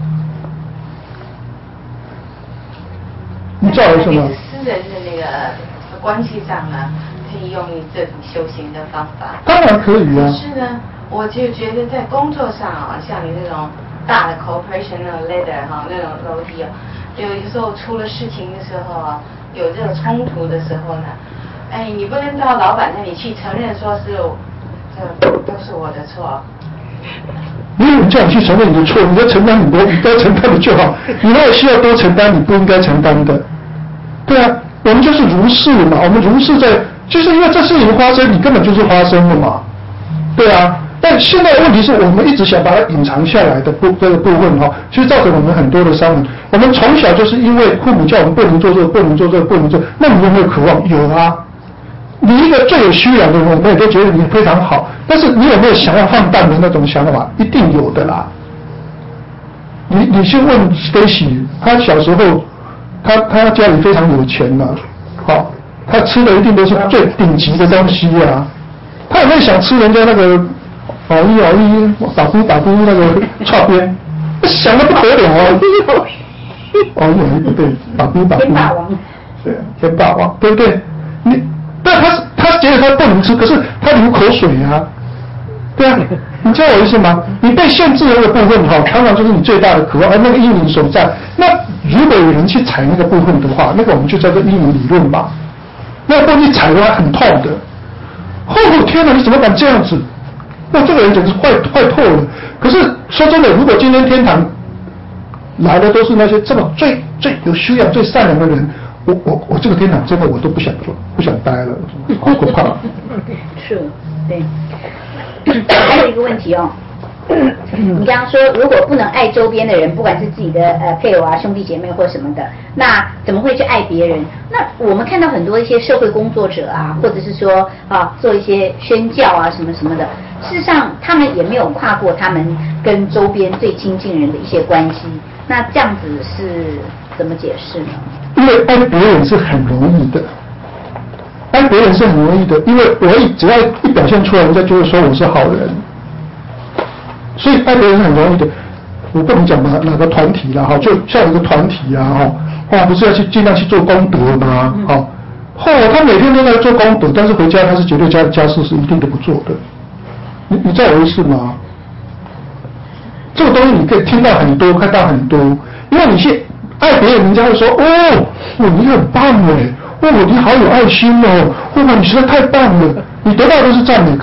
你知道为什么？ 私人的那个关系上呢，可以用这种修行的方法。 当然可以啊。 可是呢，我就觉得在工作上啊，像你这种大的 corporation 那种 leader 哈，那种楼梯啊，有有时候出了事情的时候啊，有这个冲突的时候呢。哎，你不能到老板那里去承认说是这都是我的错。 没有人叫你去承认你的错，你要承担你的，你该承担的就好。你如果需要多承担，你不应该承担的。对啊，我们就是如是嘛，我们如是在，就是因为这事情发生，你根本就是发生了嘛。对啊，但现在的问题是我们一直想把它隐藏下来的部这个部分哈，其实造成我们很多的伤痕。我们从小就是因为父母叫我们不能做这个，不能做这个，不能做，那你有没有渴望？有啊。你一个最有修养的人，我们也都觉得你非常好，但是你有没有想要放荡的那种想法？一定有的啦。你你去问 Stacy， 他小时候，他他家里非常有钱嘛，好、哦，他吃的一定都是最顶级的东西啊。他也会想吃人家那个哦一哦一打呼打呼那个串边，想得不得了啊！哦一哦一不对，打呼打呼。 天霸王。 对，天霸王，对不对？你。但他他觉得他不能吃，可是他流口水啊，对啊，你知道我意思吗？你被限制的那个部分哈，常常就是你最大的渴望，而那个阴影所在。那如果有人去踩那个部分的话，那个我们就叫做阴影理论吧。那部分一踩的话很痛的。哦天哪，你怎么敢这样子？那这个人简直坏坏透了。可是说真的，如果今天天堂来的都是那些这么最最有修养、最善良的人。我我我这个天堂真的我都不想做，不想待了，好可怕。 是，对。还有一个问题哦，你刚刚说如果不能爱周边的人，不管是自己的呃配偶啊、兄弟姐妹或什么的，那怎么会去爱别人？那我们看到很多一些社会工作者啊，或者是说啊做一些宣教啊什么什么的，事实上他们也没有跨过他们跟周边最亲近人的一些关系，那这样子是怎么解释呢？ 因为爱别人是很容易的，爱别人是很容易的，因为我一只要一表现出来，人家就会说我是好人，所以爱别人是很容易的。我不能讲哪哪个团体啦，哈，就像一个团体啊，哈，哇，不是要去尽量去做功德吗？哈，哦，他每天都在做功德，但是回家他是绝对家家事是一定都不做的。你你知道我意思吗？这个东西你可以听到很多，看到很多，因为你去。爱别人，人家会说哦，哦你很棒哎，哦你好有爱心哦，哦你实在太棒了，你得到的都是赞美。可是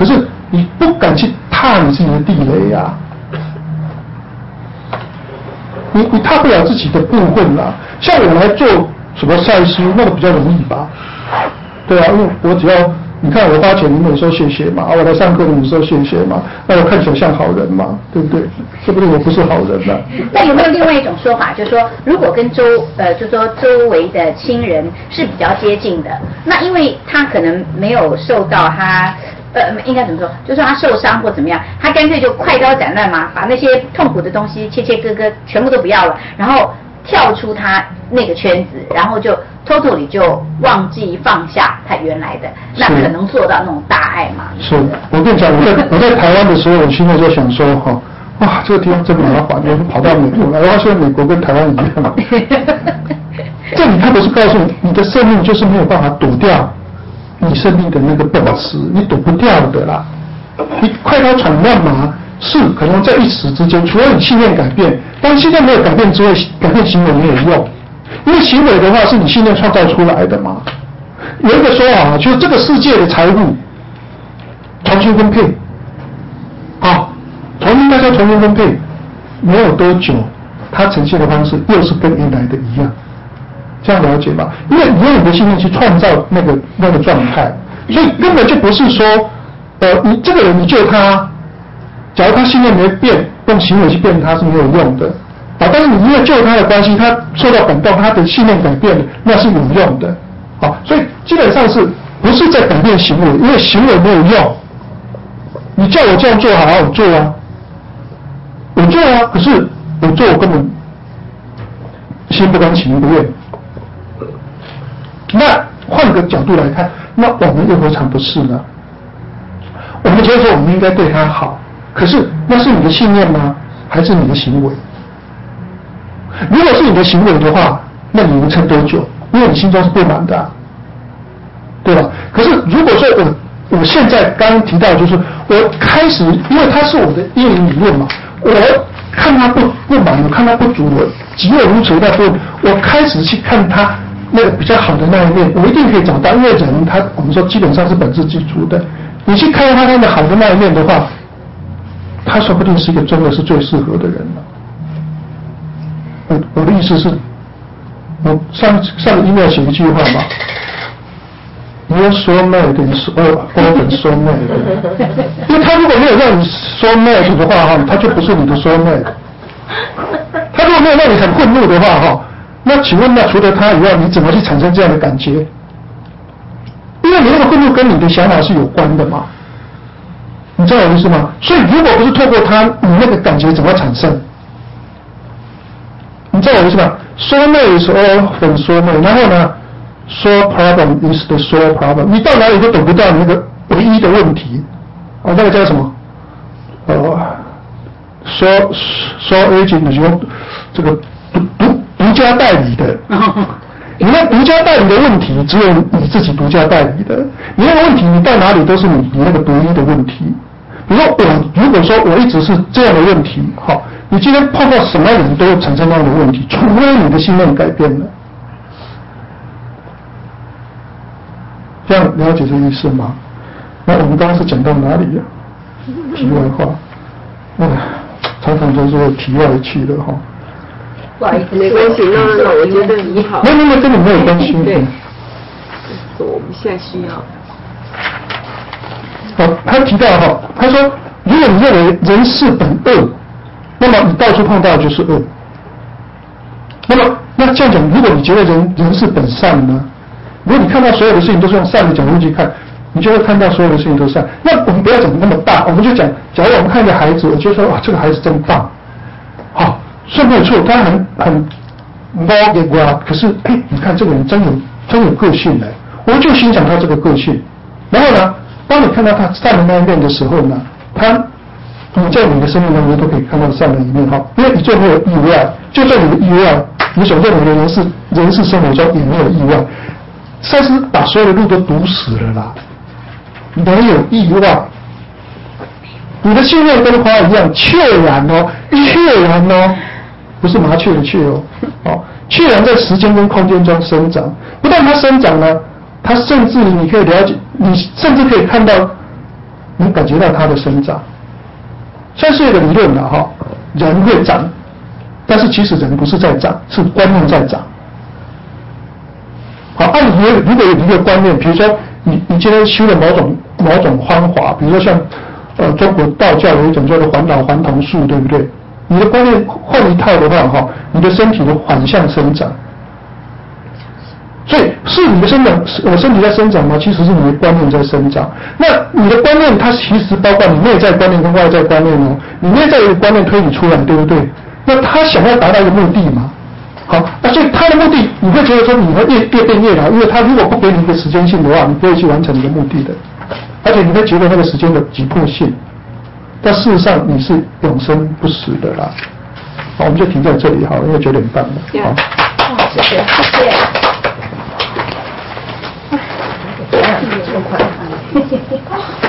你不敢去踏你自己的地雷呀、啊。你你踏不了自己的部分啦。像我来做什么赛事，那个比较容易吧？对啊，因为我只要你看我花钱，你们有时候谢谢嘛；我来上课，你们有时候谢谢嘛。那我看起来像好人嘛，对不对？说不定我不是好人啊。 但有没有另外一种说法，就是说，如果跟周呃，就说周围的亲人是比较接近的，那因为他可能没有受到他。呃，应该怎么说？就说他受伤或怎么样，他干脆就快刀斩乱麻，把那些痛苦的东西切切割割，全部都不要了，然后跳出他那个圈子，然后就 totally 就忘记放下他原来的，那可能做到那种大爱嘛？ 是，我跟你讲，我在我在台湾的时候，我现在就想说，哈、哦，哇，这个地方真麻烦，我跑到美国来，我发现美国跟台湾一样。这里他不是告诉你，你的生命就是没有办法躲掉。你生命的那个本质，你躲不掉的啦。你快刀斩乱麻是可能在一时之间，除了你信念改变，但信念没有改变之外，改变行为没有用。因为行为的话是你信念创造出来的嘛。有一个说法，就是这个世界的财富重新分配，啊，重新大家重新分配，没有多久，它呈现的方式又是跟原来的一样。这样了解吧？因为你用你的信念去创造那个那个状态，所以根本就不是说，呃，你这个人你救他，假如他信念没变，用行为去变他是没有用的啊。但是你因为救他的关系，他受到感动，他的信念改变了，那是有用的啊。所以基本上是不是在改变行为？因为行为没有用。你叫我这样做好，我做啊，我做啊，可是我做我根本心不甘情不愿。那换个角度来看，那我们又何尝不是呢？我们觉得说我们应该对他好，可是那是你的信念吗？还是你的行为？如果是你的行为的话，那你能撑多久？因为你心中是不满的、啊，对吧？可是如果说我我现在刚刚提到，就是我开始，因为它是我的因缘理论嘛，我看他不不满，我看他不足，我即我如此的部分，我开始去看他那个比较好的那一面，我一定可以找到。因为人他我们说基本上是本质具足的，你去看他那个好的那一面的话，他说不定是一个真的是最适合的人了。我我的意思是，我上上个 email 写一句话嘛。Your soulmate is often soulmate， 因为他如果没有让你 soulmate 的话哈，他就不是你的 soulmate。他如果没有让你很愤怒的话哈，那请问那除了他以外，你怎么去产生这样的感觉？因为你那个愤怒跟你的想法是有关的嘛，你知道我意思吗？所以如果不是透过他，你那个感觉怎么产生？你知道我意思吗？ soulmate is often soulmate， 然后呢？Soul problem is the soul problem。你到哪里都躲不到你那个唯一的问题，啊，那个叫什么？呃 ，soul soul agent 就是这个独独独家代理的。你那独家代理的问题，只有你自己独家代理的。你那个问题，你到哪里都是你你那个独一的问题。比如说我如果说我一直是这样的问题，好，你今天碰到什么人都会产生那样的问题，除非你的信念改变了。这样了解这个意思吗？那我们刚刚是讲到哪里了？题外话，哎，常常都是题外去的哈。 不好意思，没关系，那那我觉得你好。 没没没，跟你没有关系。 对，我们现在需要。 好，他提到哈，他说，如果你认为人是本恶，那么你到处碰到就是恶。那么那这样讲，如果你觉得人人是本善呢？如果你看到所有的事情都是用善的角度去看，你就会看到所有的事情都善。那我们不要讲那么大，我们就讲，假如我们看一个孩子，我就说哇，这个孩子真棒，好，是没有错，他很很猫给我，可是哎，你看这个人真有真有个性嘞，我就欣赏他这个个性。然后呢，当你看到他善的那一面的时候呢，他你在你的生命当中都可以看到善的一面哈，因为你就没有意外，就算你的意外，你所认为的人事人事生活中也没有意外。赛斯把所有的路都堵死了啦，没有意外。你的信念跟花一样确然哦，确然哦，不是麻雀的雀哦，哦，确然在时间跟空间中生长。不但它生长呢，它甚至你可以了解，你甚至可以看到能感觉到它的生长。虽然是一个理论了哈，人会长，但是其实人不是在长，是观念在长。好，按你如果有一个观念，比如说你你今天修了某种某种方法，比如说像呃中国道教有一种叫做还老还童术，对不对？你的观念换一套的话哈，你的身体的反向生长。所以是你的生长，我身体在生长吗？其实是你的观念在生长。那你的观念它其实包括你内在观念跟外在观念哦。你内在有观念推理出来，对不对？那他想要达到一个目的嘛？好，那所以他的目的，你会觉得说你会越越变越老，因为他如果不给你一个时间性的话，你不会去完成你的目的的，而且你会觉得那个时间的急迫性。但事实上你是永生不死的啦。好，我们就停在这里好了，因为九点半了。好， 谢谢，谢谢。哎呀，这么快。